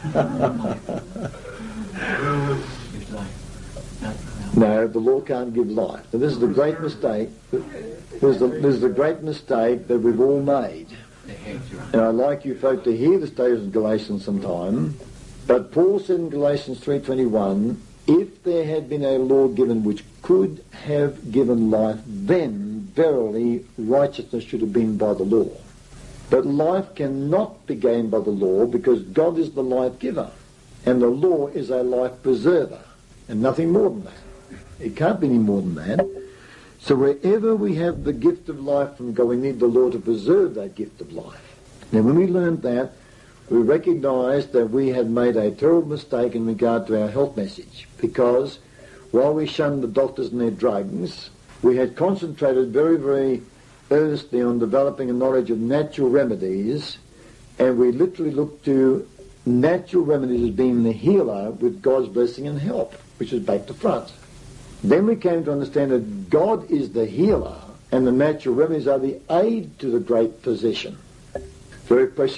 No, the law can't give life. And this is the great mistake. This is the, this is the great mistake that we've all made. And I'd like you folk to hear the statement of Galatians sometime. But Paul said in Galatians three twenty-one, if there had been a law given which could have given life, then verily righteousness should have been by the law. But life cannot be gained by the law because God is the life giver. And the law is a life preserver. And nothing more than that. It can't be any more than that. So wherever we have the gift of life from God, we need the law to preserve that gift of life. Now when we learned that, we recognised that we had made a terrible mistake in regard to our health message, because while we shunned the doctors and their drugs, we had concentrated very, very earnestly on developing a knowledge of natural remedies, and we literally looked to natural remedies as being the healer with God's blessing and help, which is back to front. Then we came to understand that God is the healer and the natural remedies are the aid to the great physician. Very precious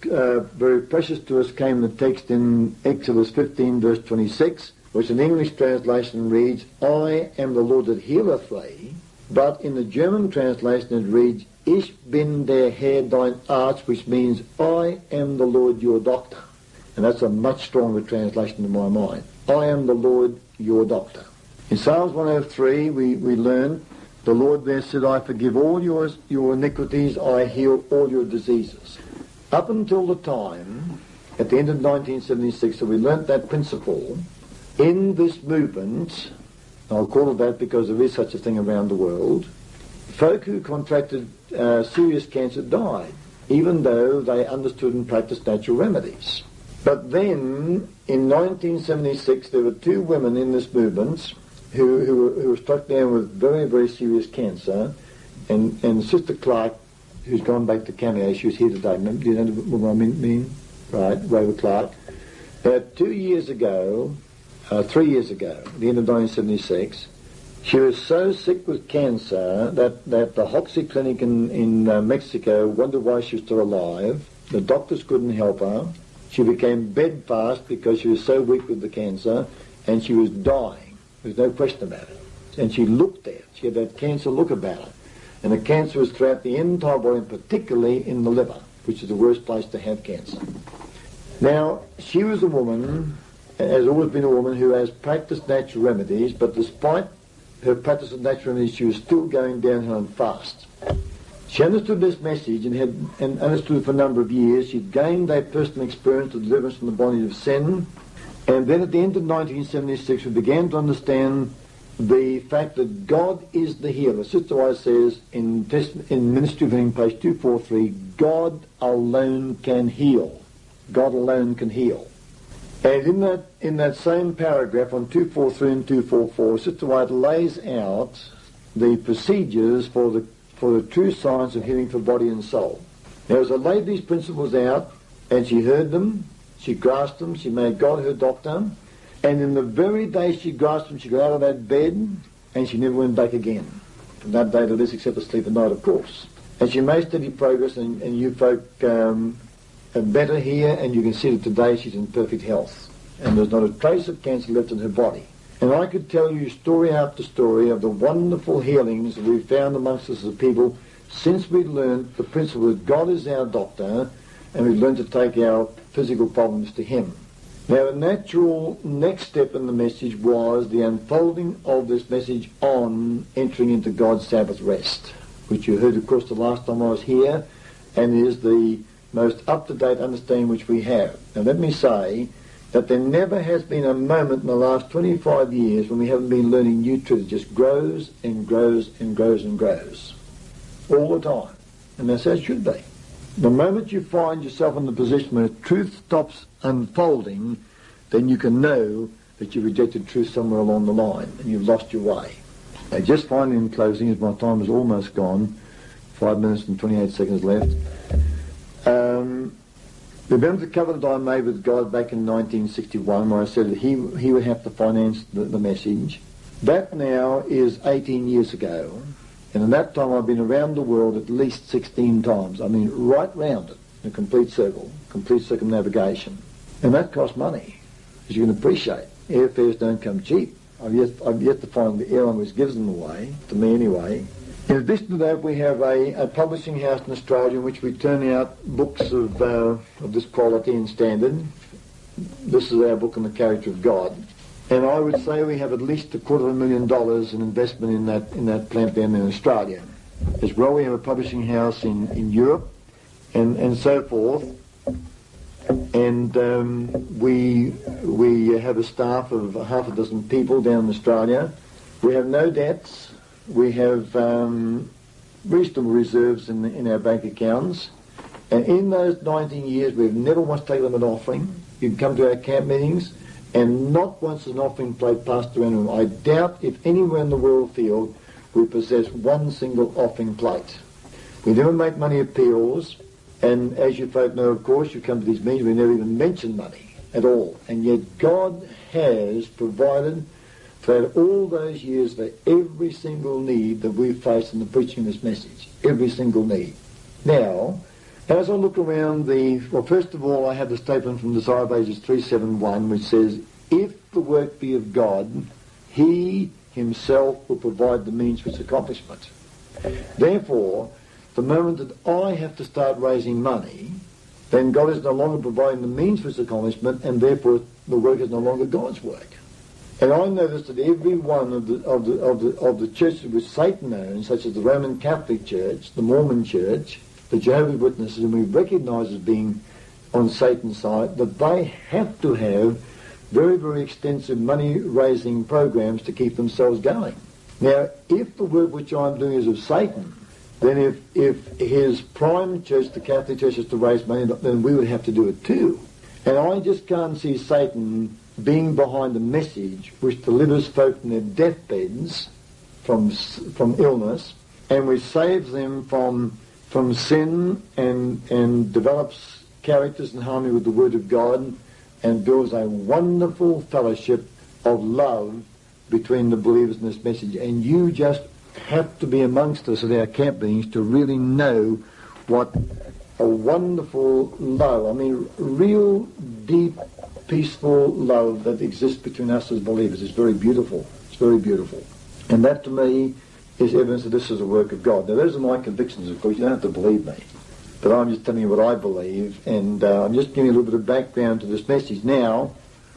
uh, very precious to us came the text in Exodus fifteen, verse twenty-six, which in English translation reads, I am the Lord that healeth thee, but in the German translation it reads, Ich bin der Herr dein Arzt, which means, I am the Lord your doctor. And that's a much stronger translation in my mind. I am the Lord your doctor. In Psalms one oh three, we, we learn, the Lord there said, I forgive all your, your iniquities, I heal all your diseases. Up until the time, at the end of nineteen seventy-six, that we learnt that principle, in this movement, I'll call it that because there is such a thing around the world, folk who contracted uh, serious cancer died, even though they understood and practiced natural remedies. But then, in nineteen seventy-six, there were two women in this movement who, who, were, who were struck down with very, very serious cancer, and, and Sister Clark, who's gone back to Cameo, she was here today. Remember, do you know what I mean? mean? Right, Rover Clark. Uh, two years ago, uh, three years ago, at the end of nineteen seventy-six, she was so sick with cancer that, that the Hoxie Clinic in, in uh, Mexico wondered why she was still alive. The doctors couldn't help her. She became bedfast because she was so weak with the cancer, and she was dying. There's no question about it. And she looked at, she had that cancer look about her. And the cancer was throughout the entire body, and particularly in the liver, which is the worst place to have cancer. Now, she was a woman, has always been a woman who has practiced natural remedies, but despite her practice of natural remedies, she was still going downhill and fast. She understood this message and had and understood it for a number of years. She'd gained a personal experience of deliverance from the bondage of sin. And then at the end of nineteen seventy-six, we began to understand the fact that God is the healer. Sister Wise says in, test, in Ministry of Healing, page two forty-three, God alone can heal. God alone can heal. And in that in that same paragraph on two forty-three and two forty-four, Sister White lays out the procedures for the for the true science of healing for body and soul. Now, as I laid these principles out, and she heard them, she grasped them, she made God her doctor, and in the very day she grasped them, she got out of that bed, and she never went back again. From that day to this, except to sleep at night, of course. And she made steady progress, and, and you folk um, are better here, and you can see that today she's in perfect health. And there's not a trace of cancer left in her body. And I could tell you story after story of the wonderful healings that we've found amongst us as a people since we learned the principle that God is our doctor, and we've learned to take our physical problems to Him. Now, the natural next step in the message was the unfolding of this message on entering into God's Sabbath rest, which you heard, of course, the last time I was here, and is the most up-to-date understanding which we have. Now, let me say that there never has been a moment in the last twenty-five years when we haven't been learning new truth. It just grows and grows and grows and grows all the time. And that's how it should be. The moment you find yourself in the position where truth stops unfolding, then you can know that you've rejected truth somewhere along the line and you've lost your way. Now, just finally in closing, as my time is almost gone, five minutes and twenty-eight seconds left, um, remember the covenant I made with God back in nineteen sixty-one, where I said that he, he would have to finance the, the message. That now is eighteen years ago, and in that time I've been around the world at least sixteen times. I mean, right round it, in a complete circle, complete circumnavigation. And that costs money, as you can appreciate. Airfares don't come cheap. I've yet, I've yet to find the airline which gives them away, to me anyway. In addition to that, we have a, a publishing house in Australia in which we turn out books of, uh, of this quality and standard. This is our book on the character of God. And I would say we have at least a quarter of a million dollars in investment in that in that plant down in Australia. As well, we have a publishing house in, in Europe and, and so forth. And um, we, we have a staff of half a dozen people down in Australia. We have no debts. We have um, reasonable reserves in, in our bank accounts. And in those nineteen years, we've never once taken them an offering. You can come to our camp meetings, and not once has an offering plate passed around. I doubt if anywhere in the world field we possess one single offering plate. We never make money appeals, and as you folk know, of course, you come to these meetings, we never even mention money at all. And yet God has provided throughout all those years for every single need that we've faced in the preaching of this message. Every single need. Now, As I look around the, well, first of all, I have the statement from Desire of Ages three seventy-one, which says, if the work be of God, he himself will provide the means for its accomplishment. Therefore, the moment that I have to start raising money, then God is no longer providing the means for its accomplishment, and therefore the work is no longer God's work. And I noticed that every one of the of the of the of the churches which Satan owns, such as the Roman Catholic Church, the Mormon Church, the Jehovah's Witnesses, and we recognise as being on Satan's side, that they have to have very, very extensive money-raising programs to keep themselves going. Now, if the work which I'm doing is of Satan, then if, if his prime church, the Catholic Church, is to raise money, then we would have to do it too. And I just can't see Satan being behind a message which delivers folk from their deathbeds from from illness, and which saves them from from sin and and develops characters in harmony with the Word of God, and builds a wonderful fellowship of love between the believers in this message. And you just have to be amongst us at our camp meetings to really know what a wonderful love, I mean real deep, peaceful love that exists between us as believers. It's very beautiful. It's very beautiful. And that to me is evidence that this is a work of God. Now those are my convictions, of course. You don't have to believe me. But I'm just telling you what I believe, and uh, I'm just giving you a little bit of background to this message. Now,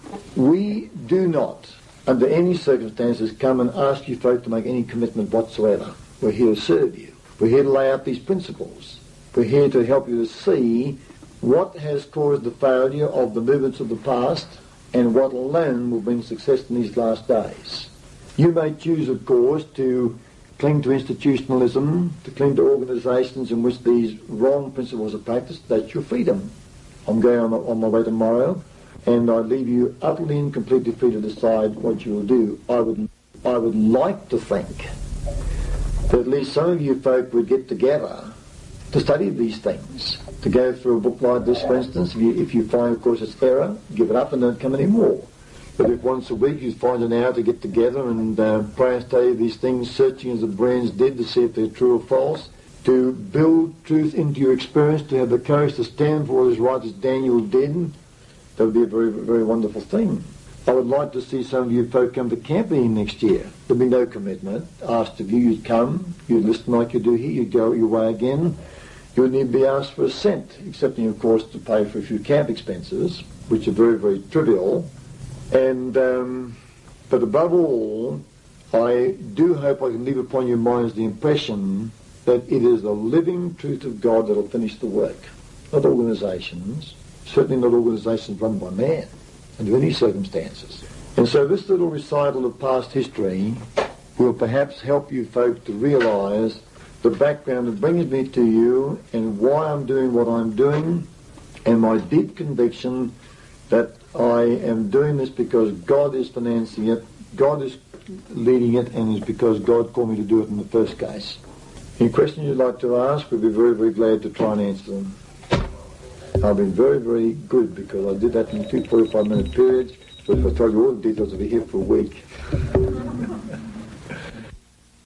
we do not, under any circumstances, come and ask you folk to make any commitment whatsoever. We're here to serve you. We're here to lay out these principles. We're here to help you to see what has caused the failure of the movements of the past and what alone will bring success in these last days. You may choose, of course, to cling to institutionalism, to cling to organisations in which these wrong principles are practiced. That's your freedom. I'm going on, on my way tomorrow, and I leave you utterly and completely free to decide what you will do. I would, I would like to think that at least some of you folk would get together to study these things, to go through a book like this, for instance. If you, if you find, of course, it's error, give it up and don't come anymore. But if once a week you find an hour to get together and uh, pray and study these things, searching as the Bereans did to see if they're true or false, to build truth into your experience, to have the courage to stand for what is right as Daniel did, that would be a very, very wonderful thing. I would like to see some of you folk come to camp meeting next year. There'd be no commitment. Asked of you, you'd come, you'd listen like you do here, you'd go your way again. You wouldn't even be asked for a cent, excepting, of course, to pay for a few camp expenses, which are very, very trivial. And, um, but above all, I do hope I can leave upon your minds the impression that it is the living truth of God that will finish the work, not organisations, certainly not organisations run by man, under any circumstances. And so this little recital of past history will perhaps help you folk to realise the background that brings me to you and why I'm doing what I'm doing, and my deep conviction that I am doing this because God is financing it, God is leading it, and it's because God called me to do it in the first case. Any questions you'd like to ask, we'd be very, very glad to try and answer them. I've been very, very good because I did that in two forty-five minute periods, but if I told you all the details, I'd be here for a week.